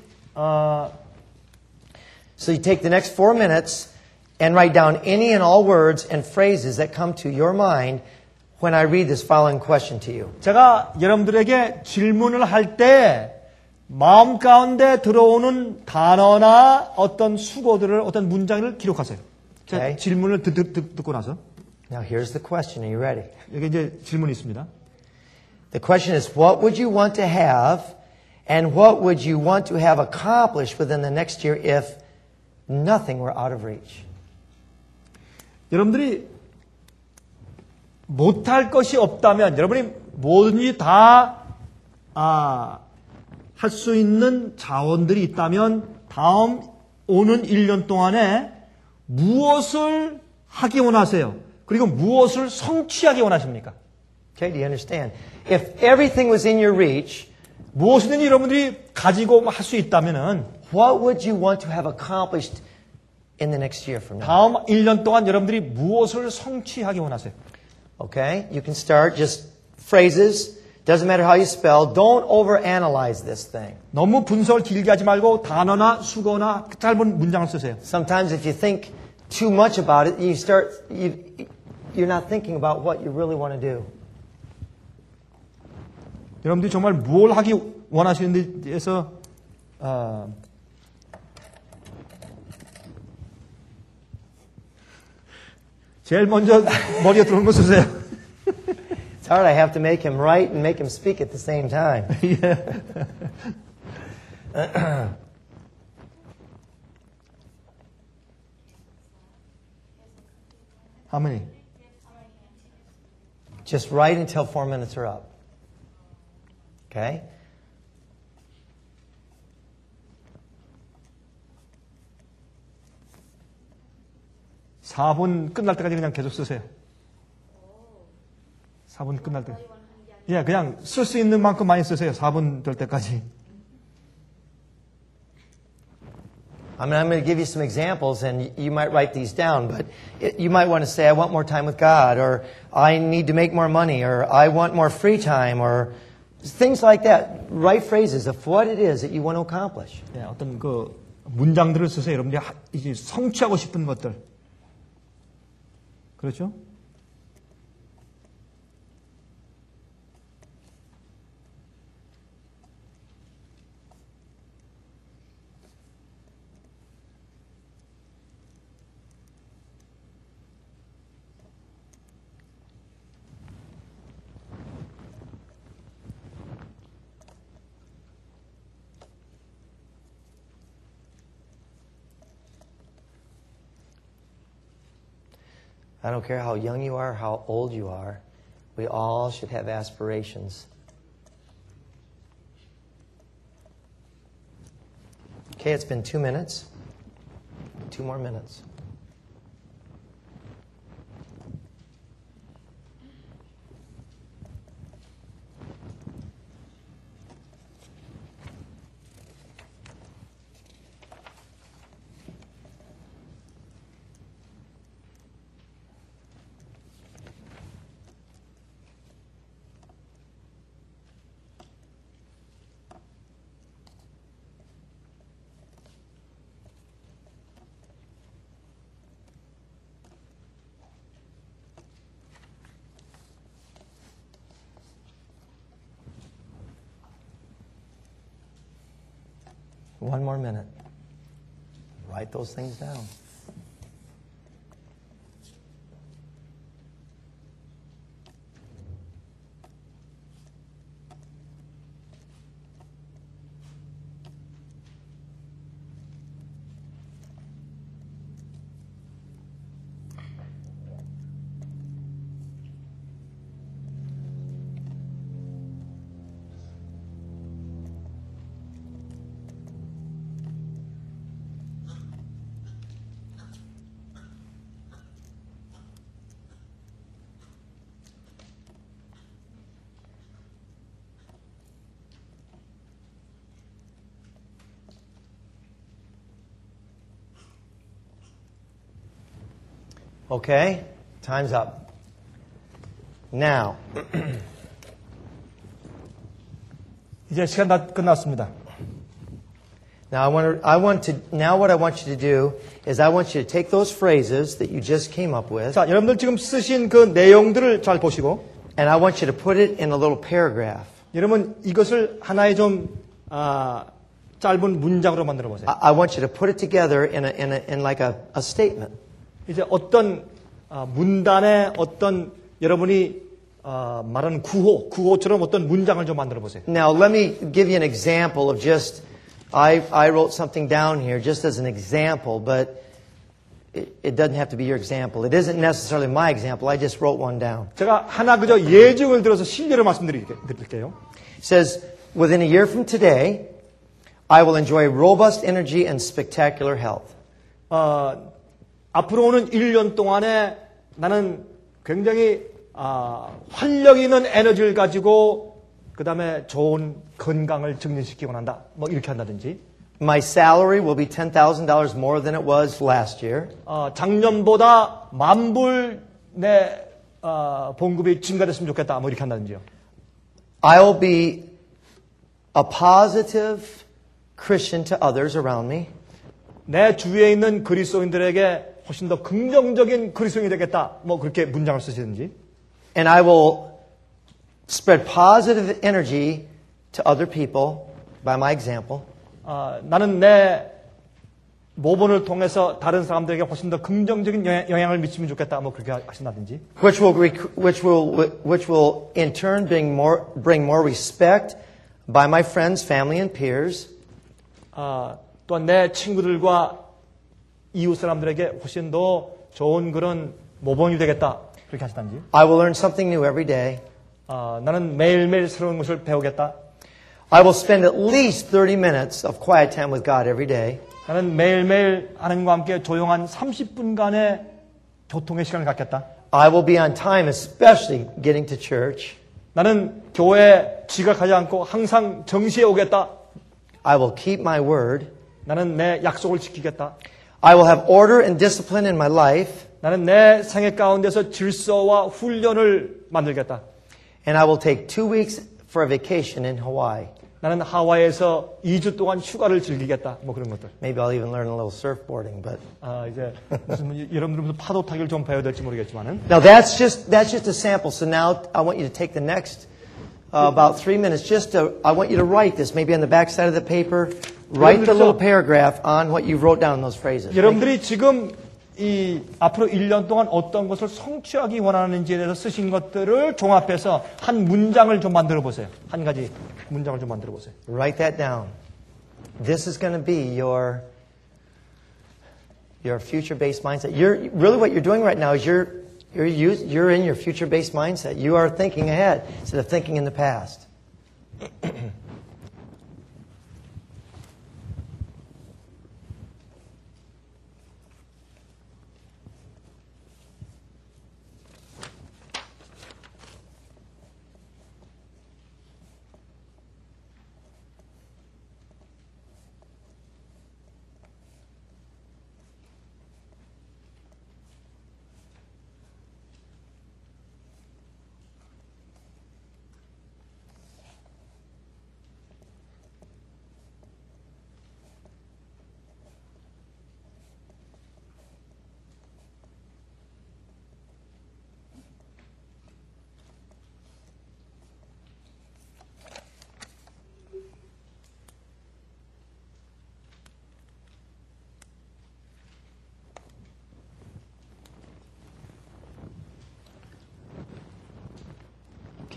So you take the next 4 minutes and write down any and all words and phrases that come to your mind when I read this following question to you. 제가 여러분들에게 질문을 할 때 마음 가운데 들어오는 단어나 어떤 수고들을 어떤 문장을 기록하세요. 제가 Okay. 질문을 듣고 나서 Now here's the question. Are you ready? 여기 이제 질문이 있습니다. The question is, what would you want to have and what would you want to have accomplished within the next year if nothing were out of reach? 여러분들이 못할 것이 없다면 여러분이 뭐든지 다 할 수 있는 자원들이 있다면 다음 오는 1년 동안에 무엇을 하기 원하세요? 그리고 무엇을 성취하기 원하십니까? Okay, do you understand? If everything was in your reach, 무엇이든지 여러분들이 가지고 할 수 있다면은 what would you want to have accomplished in the next year from now? 다음 1년 동안 여러분들이 무엇을 성취하기 원하세요? Okay, you can start just phrases. Doesn't matter how you spell. Don't overanalyze this thing. 너무 분석을 길게 하지 말고 단어나 수거나 짧은 문장을 쓰세요. Sometimes if you think too much about it, you're not thinking about what you really want to do. 여러분들이 정말 뭘 하기 원하시는지에 대해서 제일 먼저 머리에 들어오는 거 쓰세요. It's hard. I have to make him write and make him speak at the same time. How many? Just write until 4 minutes are up. Okay? (4분) 끝날 때까지 그냥 계속 쓰세요. 4분 끝날 때. 예, 그냥 쓸 수 있는 만큼 많이 쓰세요. 4분 될 때까지. I'm going to give you some examples, and you might write these down, but you might want to say, I want more time with God, or I need to make more money, or I want more free time, or things like that. Write phrases of what it is that you want to accomplish. 예, 어떤 그 문장들을 쓰세요. 여러분들이 이제 성취하고 싶은 것들. 그렇죠? I don't care how young you are, how old you are. We all should have aspirations. Okay, it's been 2 minutes. 2 more minutes. One more minute. Write those things down. Okay, time's up. Now, 이제 시간 다 끝났습니다. now what I want you to do is I want you to take those phrases that you just came up with, 자, 여러분들 지금 쓰신 그 내용들을 잘 보시고, and I want you to put it in a little paragraph. 여러분 이것을 하나의 좀 짧은 문장으로 만들어 보세요. I want you to put it together in like a statement. 이제 어떤 문단의 어떤 여러분이 말하는 구호처럼 어떤 문장을 좀 만들어 보세요. Now, let me give you an example of just, I wrote something down here just as an example, but it doesn't have to be your example. It isn't necessarily my example. I just wrote one down. 제가 하나 그저 예증을 들어서 실례로 말씀드릴게요. It says, within a year from today, I will enjoy robust energy and spectacular health. 앞으로 오는 1년 동안에 나는 굉장히 활력 있는 에너지를 가지고 그 다음에 좋은 건강을 증진시키고 난다. 뭐 이렇게 한다든지. My salary will be $10,000 more than it was last year. 작년보다 10,000불 내 봉급이 증가됐으면 좋겠다. 뭐 이렇게 한다든지요. I'll be a positive Christian to others around me. 내 주위에 있는 그리스도인들에게 훨씬 더 긍정적인 그리스도인이 되겠다. 뭐 그렇게 문장을 쓰시든지. And I will spread positive energy to other people by my example. 나는 내 모본을 통해서 다른 사람들에게 훨씬 더 긍정적인 영향을 미치면 좋겠다. 뭐 그렇게 하신다든지. Which will in turn bring more respect by my friends, family, and peers. 또한 내 친구들과 이웃 사람들에게 훨씬 더 좋은 그런 모범이 되겠다. 그렇게 하시든지. I will learn something new every day. 나는 매일매일 새로운 것을 배우겠다. I will spend at least 30 minutes of quiet time with God every day. 나는 매일매일 하나님과 함께 조용한 30분간의 교통의 시간을 갖겠다. I will be on time, especially getting to church. 나는 교회에 지각하지 않고 항상 정시에 오겠다. I will keep my word. 나는 내 약속을 지키겠다. I will have order and discipline in my life. 나는 내 생애 가운데서 질서와 훈련을 만들겠다. And I will take 2 weeks for a vacation in Hawaii. 나는 하와이에서 2주 동안 휴가를 즐기겠다. 뭐 그런 것들. Maybe I'll even learn a little surfboarding, but. 이제 여러분들 무슨 파도 타기를 좀 배워야 될지 모르겠지만은. Now that's just a sample. So now I want you to take the next about 3 minutes. I want you to write this, maybe on the back side of the paper. Write the little paragraph on what you wrote down in those phrases. 여러분들이 지금 이 앞으로 1년 동안 어떤 것을 성취하기 원하는지에 대해서 쓰신 것들을 종합해서 한 문장을 좀 만들어 보세요. 한 가지 문장을 좀 만들어 보세요. Write that down. This is going to be your future-based mindset. Really what you're doing right now is you're in your future-based mindset. You are thinking ahead instead of thinking in the past.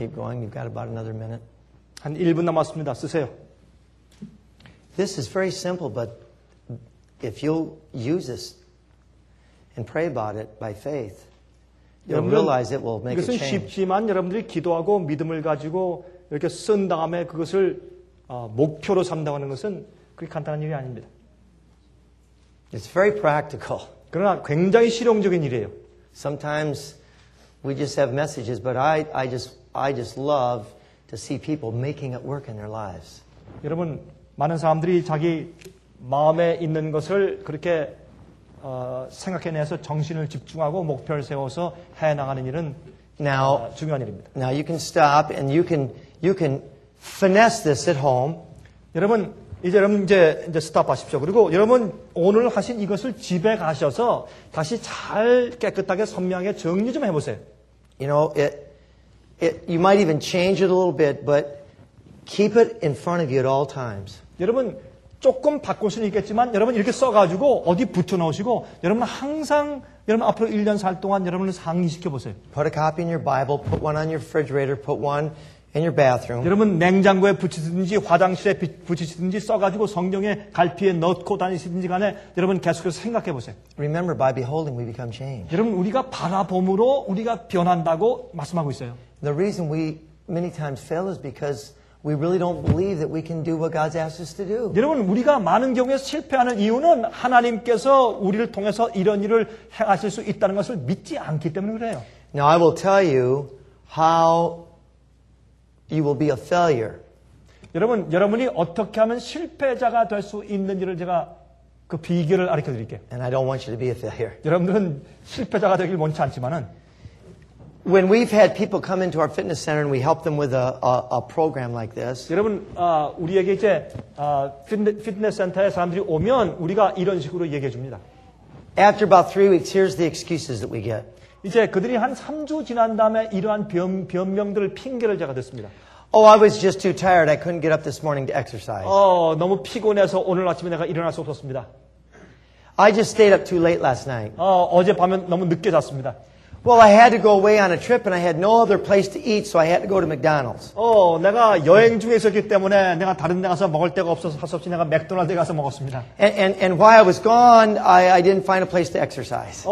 keep going. You've got about another minute. 한 1분 남았습니다. 쓰세요. This is very simple, but if you'll use this and pray about it by faith, you'll realize it will make a 이것은 change. 쉽지만 여러분들이 기도하고 믿음을 가지고 이렇게 쓴 다음에 그것을 목표로 삼다는 것은 그렇게 간단한 일이 아닙니다. It's very practical. 그러나 굉장히 실용적인 일이에요. Sometimes we just have messages, but I just love to see people making it work in their lives. 여러분, 많은 사람들이 자기 마음에 있는 것을 그렇게 생각해내서 정신을 집중하고 목표를 세워서 해나가는 일은 중요한 일입니다. Now you can stop and you can finesse this at home. 여러분 이제 스탑하십시오. 그리고 여러분 오늘 하신 이것을 집에 가셔서 다시 잘 깨끗하게 선명하게 정리 좀 해보세요. You know, you might even change it a little bit, but keep it in front of you at all times. 여러분 조금 바꿀 수는 있겠지만 여러분 이렇게 써가지고 어디 붙여놓으시고 여러분 항상 여러분 앞으로 1년 살 동안 여러분을 상기시켜 보세요. Put a copy in your Bible, put one on your refrigerator, put one in your bathroom. 여러분 냉장고에 붙이든지 화장실에 붙이시든지 써가지고 성경에 갈피에 넣고 다니시든지 간에 여러분 계속해서 생각해 보세요. Remember, by beholding we become changed. 여러분 우리가 바라봄으로 우리가 변한다고 말씀하고 있어요. The reason we many times fail is because we really don't believe that we can do what God's asked us to do. 여러분 우리가 많은 경우에 실패하는 이유는 하나님께서 우리를 통해서 이런 일을 행하실 수 있다는 것을 믿지 않기 때문에 그래요. Now I will tell you how you will be a failure. 여러분이 어떻게 하면 실패자가 될 수 있는지를 제가 그 비결을 알려 드릴게요. And I don't want you to be a failure. 여러분들은 실패자가 되길 원치 않지만은 When we've had people come into our fitness center and we help them with a program like this, 여러분 우리에게 이제 피트니스 센터에 사람들이 오면 우리가 이런 식으로 얘기해 줍니다. after about 3 weeks, here's the excuses that we get. 이제 그들이 한 3주 지난 다음에 이러한 변명들을 핑계를 제가 듣습니다. Oh, I was just too tired. I couldn't get up this morning to exercise. 너무 피곤해서 오늘 아침에 내가 일어날 수 없었습니다. I just stayed up too late last night. 어젯밤에 너무 늦게 잤습니다. Well, I had to go away on a trip and I had no other place to eat, so I had to go to McDonald's. 내가 여행 중에 있었기 때문에 내가 다른 데 가서 먹을 데가 없어서 할 수 없이 내가 맥도날드에 가서 먹었습니다. And while I was gone, I didn't find a place to exercise.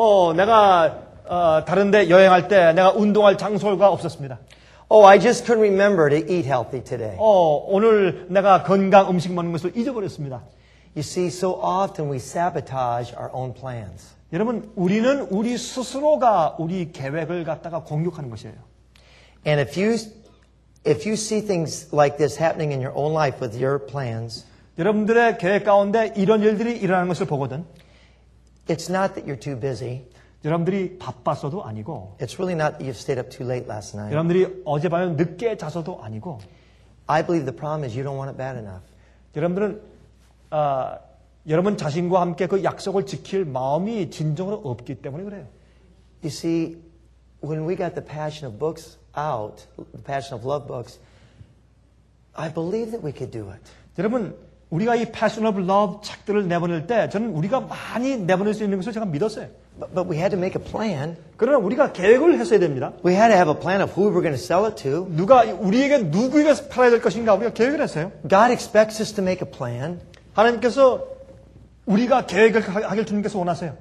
내가 다른 데 여행할 때 내가 운동할 장소가 없었습니다. Oh, I just couldn't remember to eat healthy today. 오늘 내가 건강 음식 먹는 것을 잊어버렸습니다. You see, so often we sabotage our own plans. 여러분, 우리는 우리 스스로가 우리 계획을 갖다가 공격하는 것이에요. And if you see things like this happening in your own life with your plans, 여러분들의 계획 가운데 이런 일들이 일어나는 것을 보거든. it's not that you're too busy. 여러분들이 바빠서도 아니고, It's really not that you've stayed up too late last night. 여러분들이 어젯밤에 늦게 자서도 아니고, I believe the problem is you don't want it bad enough. 여러분들은 여러분 자신과 함께 그 약속을 지킬 마음이 진정으로 없기 때문에 그래요. You see, when we got the Passion of Books out, the Passion of Love books, I believe that we could do it. 여러분, 우리가 이 Passion of Love 책들을 내보낼 때 저는 우리가 많이 내보낼 수 있는 것을 제가 믿었어요. But we had to make a plan. 그러나 우리가 계획을 했어야 됩니다. We had to have a plan of who we were going to sell it to. 누구에게 팔아야 될 것인가 우리가 계획을 했어요. God expects us to make a plan. 하나님께서 우리가 계획을 하길 주님께서 원하세요.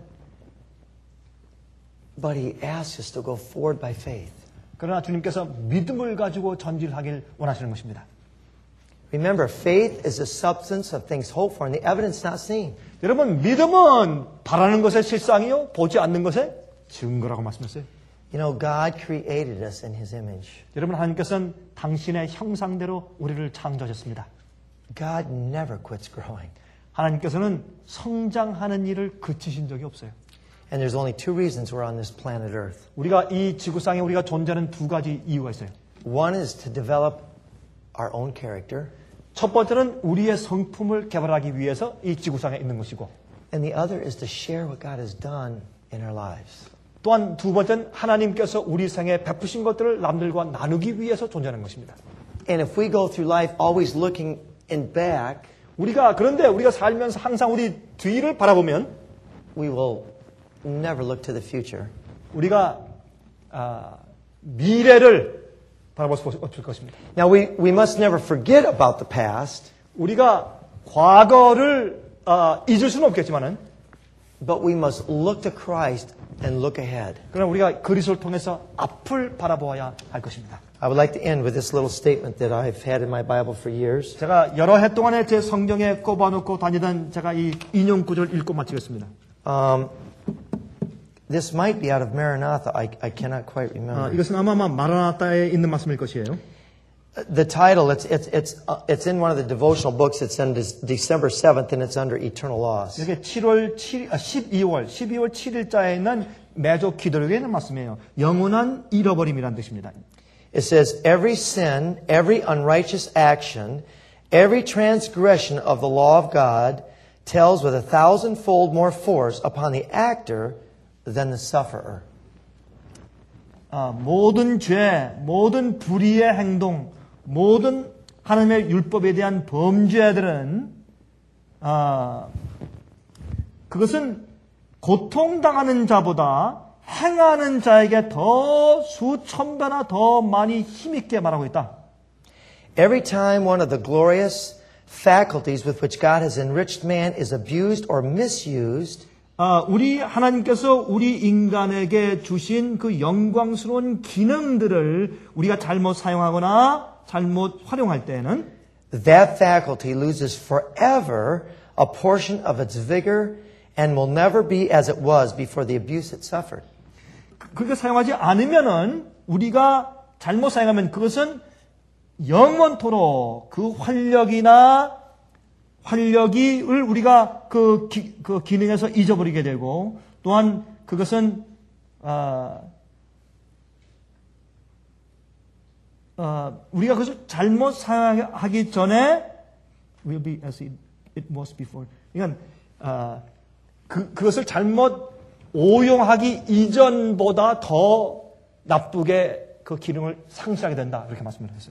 But He asks us to go forward by faith. 그러나 주님께서 믿음을 가지고 전진하길 원하시는 것입니다. Remember, faith is the substance of things hoped for and the evidence not seen. 여러분, 믿음은 바라는 것의 실상이요, 보지 않는 것의 증거라고 말씀했어요. You know, God created us in His image. 여러분, 하나님께서는 당신의 형상대로 우리를 창조하셨습니다. God never quits growing. 하나님께서는 성장하는 일을 그치신 적이 없어요. And there's only two reasons we're on this planet Earth. 우리가 이 지구상에 우리가 존재하는 두 가지 이유가 있어요. One is to develop our own character. 첫 번째는 우리의 성품을 개발하기 위해서 이 지구상에 있는 것이고, And the other is to share what God has done in our lives. 또한 두 번째는 하나님께서 우리 생에 베푸신 것들을 남들과 나누기 위해서 존재하는 것입니다. And if we go through life always looking in back, 그런데 우리가 살면서 항상 우리 뒤를 바라보면 we will never look to the future. 우리가 미래를 바라볼 수 없을 것입니다. Now we must never forget about the past, 우리가 과거를 잊을 수는 없겠지만은, but we must look to Christ and look ahead. 그러나 우리가 그리스도를 통해서 앞을 바라보아야 할 것입니다. I would like to end with this little statement that I've had in my Bible for years. 제가 여러 해 동안에 제 성경에 꼽아놓고 다니던 제가 이 인용 구절을 읽고 마치겠습니다. This might be out of Maranatha. I cannot quite remember. 이것은 아마 마라나타에 있는 말씀일 것이에요. The title, it's in one of the devotional books. It's in December 7th, and it's under Eternal Loss. 이게 12월 7일자에 있는 매주 기도록에 있는 말씀이에요. 영원한 잃어버림이라는 뜻입니다. It says, every sin, every unrighteous action, every transgression of the law of God tells with 1,000-fold more force upon the actor than the sufferer. 모든 죄, 모든 불의의 행동, 모든 하나님의 율법에 대한 범죄들은 그것은 고통당하는 자보다 행하는 자에게 더 수천 배나 더 많이 힘있게 말하고 있다. Every time one of the glorious faculties with which God has enriched man is abused or misused, 우리 하나님께서 우리 인간에게 주신 그 영광스러운 기능들을 우리가 잘못 사용하거나 잘못 활용할 때는 that faculty loses forever a portion of its vigor and will never be as it was before the abuse it suffered. 그렇게 사용하지 않으면은 우리가 잘못 사용하면 그것은 영원토록 그 활력을 우리가 그 기능에서 잊어버리게 되고 또한 그것은 우리가 그것을 잘못 사용하기 전에 will be as it was before. 그러니까 그것을 잘못 오용하기 이전보다 더 나쁘게 그 기능을 상실하게 된다 이렇게 말씀을 했어요.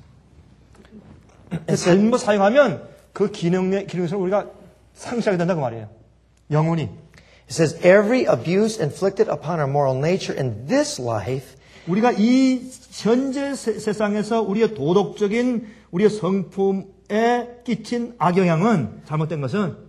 잘못 사용하면 그 기능에서 우리가 상실하게 된다고 말이에요. 영원히. It says every abuse inflicted upon our moral nature in this life 우리가 이 현재 세상에서 우리의 도덕적인 우리의 성품에 끼친 악영향은 잘못된 것은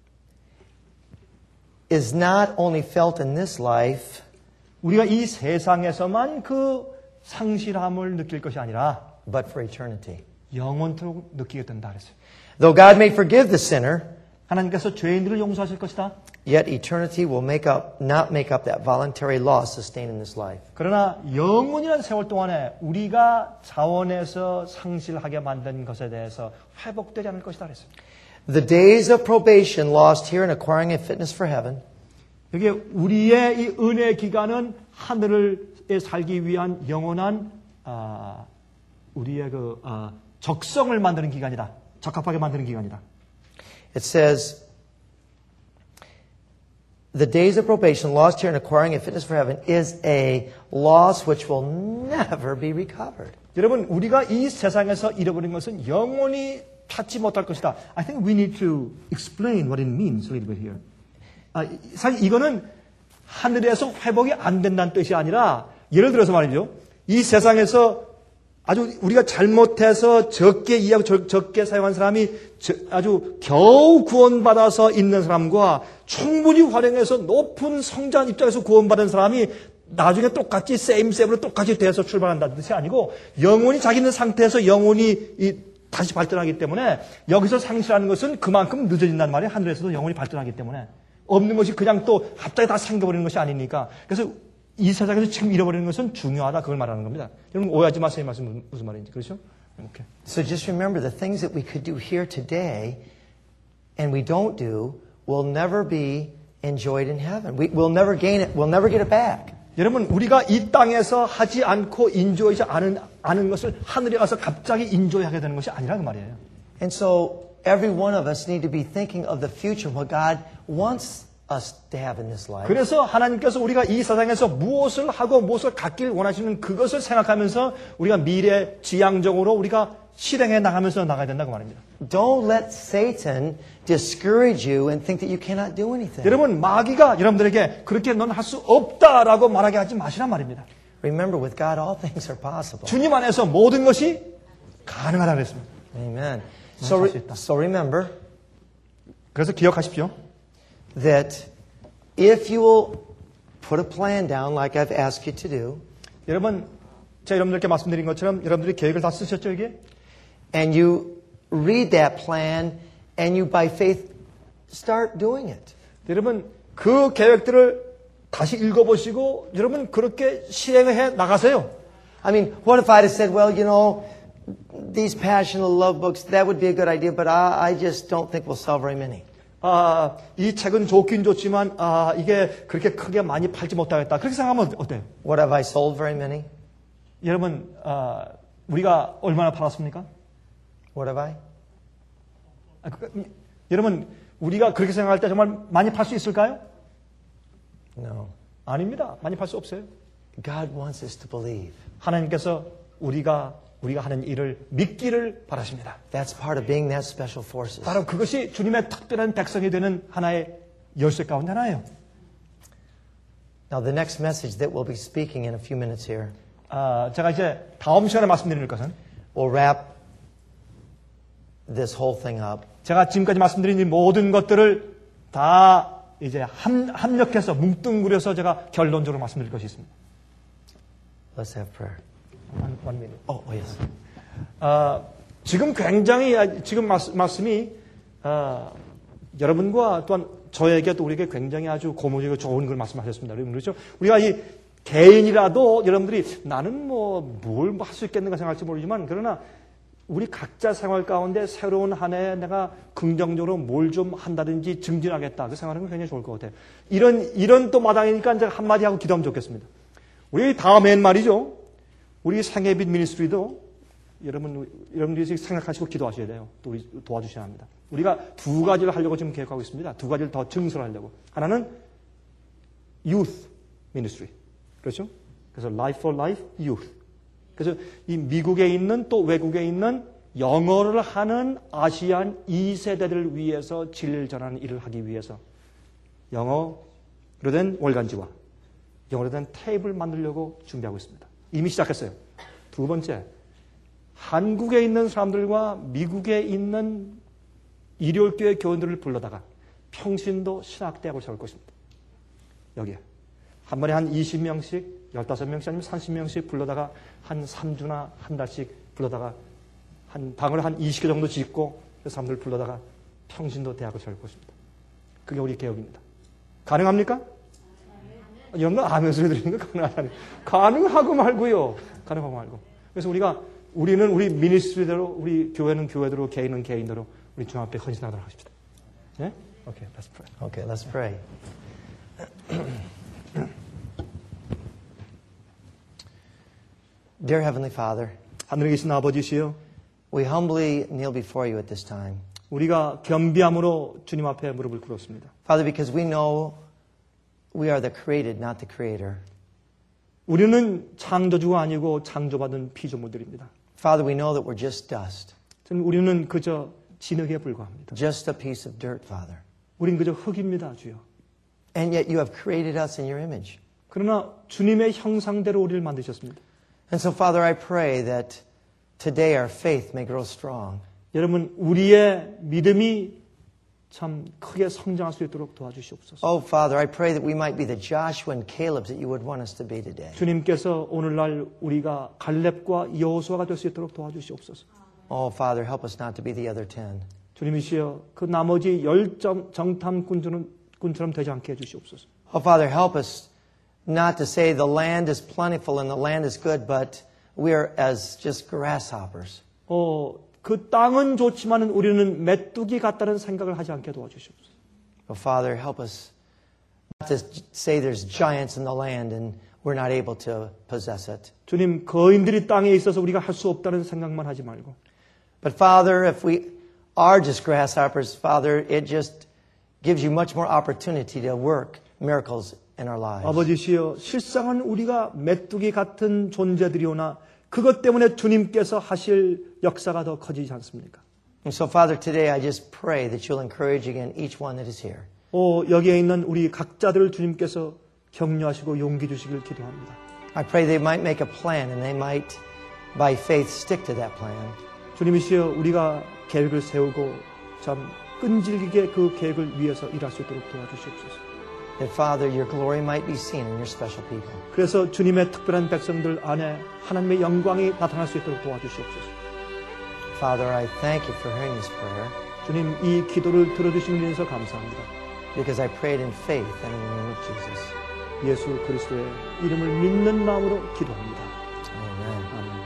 is not only felt in this life, 우리가 이 세상에서만 그 상실함을 느낄 것이 아니라 but for eternity. 영원토록 느끼게 된다 그랬어요. Though God may forgive the sinner, 하나님께서 죄인들을 용서하실 것이다. yet eternity will not make up that voluntary loss sustained in this life. 그러나 영원이라는 세월 동안에 우리가 자원해서 상실하게 만든 것에 대해서 회복되지 않을 것이다 그랬어요. The days of probation lost here in acquiring a fitness for heaven 이게 우리의 이 은혜 기간은 하늘에 살기 위한 영원한 우리의 그 적성을 만드는 기간이다. 적합하게 만드는 기간이다. It says, the days of probation lost here in acquiring a fitness for heaven is a loss which will never be recovered. 여러분, 우리가 이 세상에서 잃어버린 것은 영원히 찾지 못할 것이다. I think we need to explain what it means a little bit here. 사실 이거는 하늘에서 회복이 안 된다는 뜻이 아니라 예를 들어서 말이죠. 이 세상에서 아주 우리가 잘못해서 적게 이해하고 적게 사용한 사람이 아주 겨우 구원받아서 있는 사람과 충분히 활용해서 높은 성장 입장에서 구원받은 사람이 나중에 똑같이 세임으로 똑같이 돼서 출발한다는 뜻이 아니고 영원히 자기 있는 상태에서 영원히 다시 발전하기 때문에 여기서 상실하는 것은 그만큼 늦어진단 말이에요. 하늘에서도 영원히 발전하기 때문에 없는 것이 그냥 또 갑자기 다 생겨버리는 것이 아니니까 그래서 이 세상에서 지금 잃어버리는 것은 중요하다. 그걸 말하는 겁니다. 여러분 오해하지 마세요. 이 말씀 무슨 말인지. 그렇죠? Okay. So just remember the things that we could do here today and we don't do will never be enjoyed in heaven. We'll never gain it. We'll never get it back. 여러분 우리가 이 땅에서 하지 않고 인조하지 않은 것을 하늘에 가서 갑자기 인조하게 되는 것이 아니라는 말이에요. And so every one of us need to be thinking of the future, what God wants us to have in this life. 그래서 하나님께서 우리가 이 세상에서 무엇을 하고 무엇을 갖길 원하시는 그것을 생각하면서 우리가 미래 지향적으로 우리가 실행해 나가면서 나가야 된다고 말입니다. Don't let Satan discourage you and think that you cannot do anything. 여러분 마귀가 여러분들에게 그렇게 넌 할 수 없다라고 말하게 하지 마시란 말입니다. Remember, with God, all things are possible. 주님 안에서 모든 것이 가능하다고 했습니다. Amen. So remember 그래서 기억하십시오. that if you will put a plan down like I've asked you to do, 여러분, 제가 여러분들께 말씀드린 것처럼 여러분들이 계획을 다 쓰셨죠, 이게? and you read that plan and you by faith start doing it. 여러분, 그 계획들을 다시 읽어보시고 여러분 그렇게 실행해 나가세요. I mean, what if I'd have said, well, you know, these passionate love books, that would be a good idea, but I just don't think we'll sell very many. 이 책은 좋긴 좋지만 이게 그렇게 크게 많이 팔지 못하겠다. 그렇게 생각하면 어때요? What have I sold very many? 여러분, 우리가 얼마나 팔았습니까? What have I? 여러분, 우리가 그렇게 생각할 때 정말 많이 팔 수 있을까요? No. 아닙니다. 많이 팔 수 없어요. God wants us to believe. 하나님께서 우리가 하는 일을 믿기를 바라십니다. That's part of being that special forces. 바로 그것이 주님의 특별한 백성이 되는 하나의 열쇠 가운데 하나예요. Now, the next message that we'll be speaking in a few minutes here 제가 이제 다음 시간에 말씀드릴 것은 will wrap this whole thing up. 제가 지금까지 말씀드린 이 모든 것들을 다 이제 합력해서 뭉뚱그려서 제가 결론적으로 말씀드릴 것이 있습니다. Let's have prayer. One minute. Oh, yes. 지금 굉장히 지금 말씀이 여러분과 또한 저에게도 우리에게 굉장히 아주 고무적이고 좋은 걸 말씀하셨습니다. 여러분 그렇죠? 우리가 이 개인이라도 여러분들이 나는 뭘 할 수 있겠는가 생각할지 모르지만 그러나 우리 각자 생활 가운데 새로운 한 해에 내가 긍정적으로 뭘 좀 한다든지 증진하겠다. 그 생각하는 건 굉장히 좋을 것 같아요. 이런 또 마당이니까 제가 한마디 하고 기도하면 좋겠습니다. 우리 다음엔 말이죠. 우리 생애빛 미니스트리도 여러분들이 생각하시고 기도하셔야 돼요. 또 우리 도와주셔야 합니다. 우리가 두 가지를 하려고 지금 계획하고 있습니다. 두 가지를 더 증설하려고. 하나는 youth ministry. 그렇죠? 그래서 life for life, youth. 그래서 이 미국에 있는 또 외국에 있는 영어를 하는 아시안 2세대들을 위해서 진리를 전하는 일을 하기 위해서 영어로 된 월간지와 영어로 된 테이블 만들려고 준비하고 있습니다. 이미 시작했어요. 두 번째, 한국에 있는 사람들과 미국에 있는 일요일교회 교원들을 불러다가 평신도 신학대학을 세울 것입니다. 여기에. 한 번에 한 20명씩, 15명씩 아니면 30명씩 불러다가 한 3주나 한 달씩 불러다가 한 방을 한 20개 정도 짓고 그 사람들을 불러다가 평신도 대학을 세울 것입니다. 그게 우리 개혁입니다. 가능합니까? 이런 거 아멘 소리 드리는 거 가능하다니. 가능하고 말고요. 가능하고 말고. 그래서 우리는 우리 미니스트리대로, 우리 교회는 교회대로, 개인은 개인대로 우리 주 앞에 헌신하도록 하십시다. 네? Okay, let's pray. Okay, let's pray. Dear Heavenly Father, 하늘에 계신 아버지시여, we humbly kneel before you at this time. 우리가 겸비함으로 주님 앞에 무릎을 꿇었습니다. Father, because we know we are the created, not the creator. 우리는 창조주가 아니고 창조받은 피조물들입니다. Father, we know that we're just dust. 우리는 그저 진흙에 불과합니다. Just a piece of dirt, Father. 우린 그저 흙입니다, 주여. And yet you have created us in your image. 그러나 주님의 형상대로 우리를 만드셨습니다. And so, Father, I pray that today our faith may grow strong. 여러분, 우리의 믿음이 참 크게 성장할 수 있도록 도와주시옵소서. Oh, Father, I pray that we might be the Joshua and Caleb that you would want us to be today. 주님께서 오늘날 우리가 갈렙과 여호수아가 될 수 있도록 도와주시옵소서. Oh, Father, help us not to be the other 10. 주님이시여, 그 나머지 10정탐꾼처럼 되지 않게 해주시옵소서. Oh, Father, help us not to say the land is plentiful and the land is good, but we are as just grasshoppers. 그 땅은 좋지만 우리는 메뚜기 같다는 생각을 하지 않게 도와주시옵소서. Oh, Father, help us not to say there's giants in the land and we're not able to possess it. 주님, 거인들이 땅에 있어서 우리가 할 수 없다는 생각만 하지 말고. But Father, if we are just grasshoppers, Father, it just gives you much more opportunity to work miracles in our lives. 아버지시여, 실상은 우리가 메뚜기 같은 존재들이오나 그것 때문에 주님께서 하실 역사가 더 커지지 않습니까? And so, Father, today I just pray that you'll encourage again each one that is here. 여기에 있는 우리 각자들을 주님께서 격려하시고 용기 주시길 기도합니다. I pray they might make a plan and they might, by faith, stick to that plan. 주님이시여 우리가 계획을 세우고 참 끈질기게 그 계획을 위해서 일할 수 있도록 도와주시옵소서. That, Father, your glory might be seen in your special people. 그래서 주님의 특별한 백성들 안에 하나님의 영광이 나타날 수 있도록 도와주시옵소서. Father, I thank you for hearing this prayer 주님 이 기도를 들어주신 일에서 감사합니다. because I prayed in faith and in the name of Jesus. 예수 그리스도의 이름을 믿는 마음으로 기도합니다. Amen. 아멘.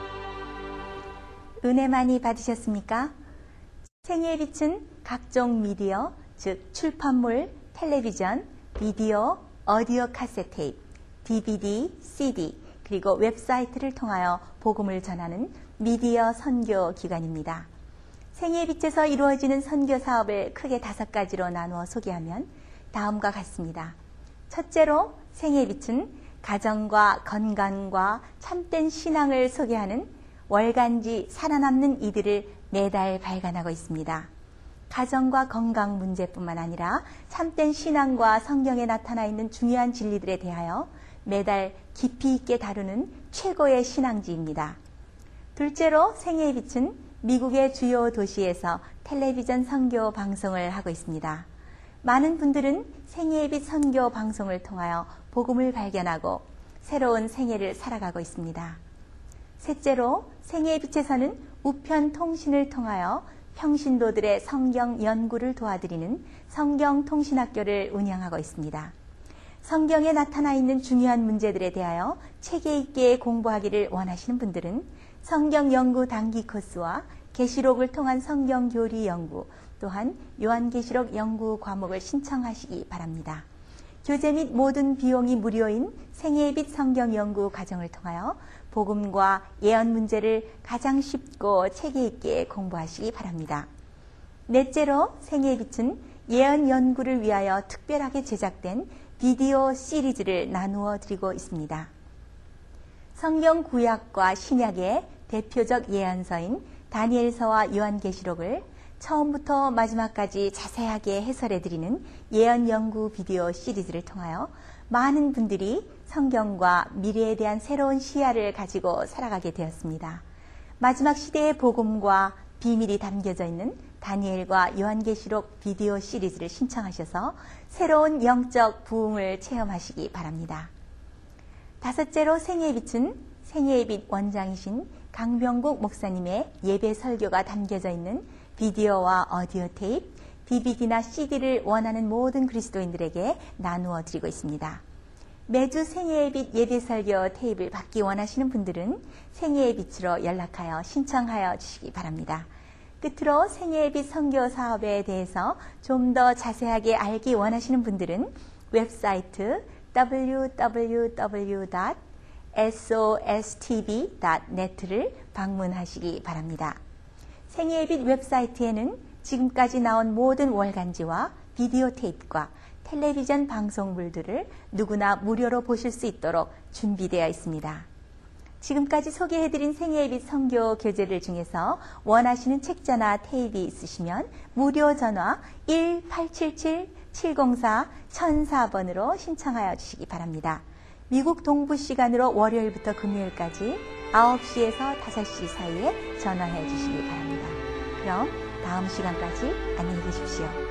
은혜 많이 받으셨습니까? 생애의 빛은 각종 미디어, 즉 출판물, 텔레비전, 비디오, 오디오 카세트 테이프, DVD, CD, 그리고 웹사이트를 통하여 복음을 전하는 미디어 선교 기관입니다. 생애의 빛에서 이루어지는 선교 사업을 크게 5가지로 나누어 소개하면 다음과 같습니다. 첫째로 생애의 빛은 가정과 건강과 참된 신앙을 소개하는 월간지 살아남는 이들을 매달 발간하고 있습니다. 가정과 건강 문제뿐만 아니라 참된 신앙과 성경에 나타나 있는 중요한 진리들에 대하여 매달 깊이 있게 다루는 최고의 신앙지입니다. 둘째로 생애의 빛은 미국의 주요 도시에서 텔레비전 선교 방송을 하고 있습니다. 많은 분들은 생애의 빛 선교 방송을 통하여 복음을 발견하고 새로운 생애를 살아가고 있습니다. 셋째로 생애의 빛에서는 우편 통신을 통하여 평신도들의 성경 연구를 도와드리는 성경통신학교를 운영하고 있습니다. 성경에 나타나 있는 중요한 문제들에 대하여 체계 있게 공부하기를 원하시는 분들은 성경 연구 단기 코스와 계시록을 통한 성경 교리 연구, 또한 요한계시록 연구 과목을 신청하시기 바랍니다. 교재 및 모든 비용이 무료인 생애의 빛 성경 연구 과정을 통하여 복음과 예언 문제를 가장 쉽고 체계 있게 공부하시기 바랍니다. 넷째로 생애의 빛은 예언 연구를 위하여 특별하게 제작된 비디오 시리즈를 나누어 드리고 있습니다. 성경 구약과 신약의 대표적 예언서인 다니엘서와 요한계시록을 처음부터 마지막까지 자세하게 해설해 드리는 예언 연구 비디오 시리즈를 통하여 많은 분들이 성경과 미래에 대한 새로운 시야를 가지고 살아가게 되었습니다. 마지막 시대의 복음과 비밀이 담겨져 있는 다니엘과 요한계시록 비디오 시리즈를 신청하셔서 새로운 영적 부흥을 체험하시기 바랍니다. 다섯째로 생애의 빛은 생애의 빛 원장이신 강병국 목사님의 예배 설교가 담겨져 있는 비디오와 오디오 테이프, DVD나 CD를 원하는 모든 그리스도인들에게 나누어 드리고 있습니다. 매주 생애의 빛 예배 설교 테이프를 받기 원하시는 분들은 생애의 빛으로 연락하여 신청하여 주시기 바랍니다. 끝으로 생애의 빛 선교 사업에 대해서 좀 더 자세하게 알기 원하시는 분들은 웹사이트 www.sostv.net를 방문하시기 바랍니다. 생애의 빛 웹사이트에는 지금까지 나온 모든 월간지와 비디오 테이프과 텔레비전 방송물들을 누구나 무료로 보실 수 있도록 준비되어 있습니다. 지금까지 소개해드린 생애의 빛 선교 교재들 중에서 원하시는 책자나 테이프가 있으시면 무료 전화 1877-704-1004번으로 신청하여 주시기 바랍니다. 미국 동부 시간으로 월요일부터 금요일까지 9시에서 5시 사이에 전화해 주시기 바랍니다. 그럼 다음 시간까지 안녕히 계십시오.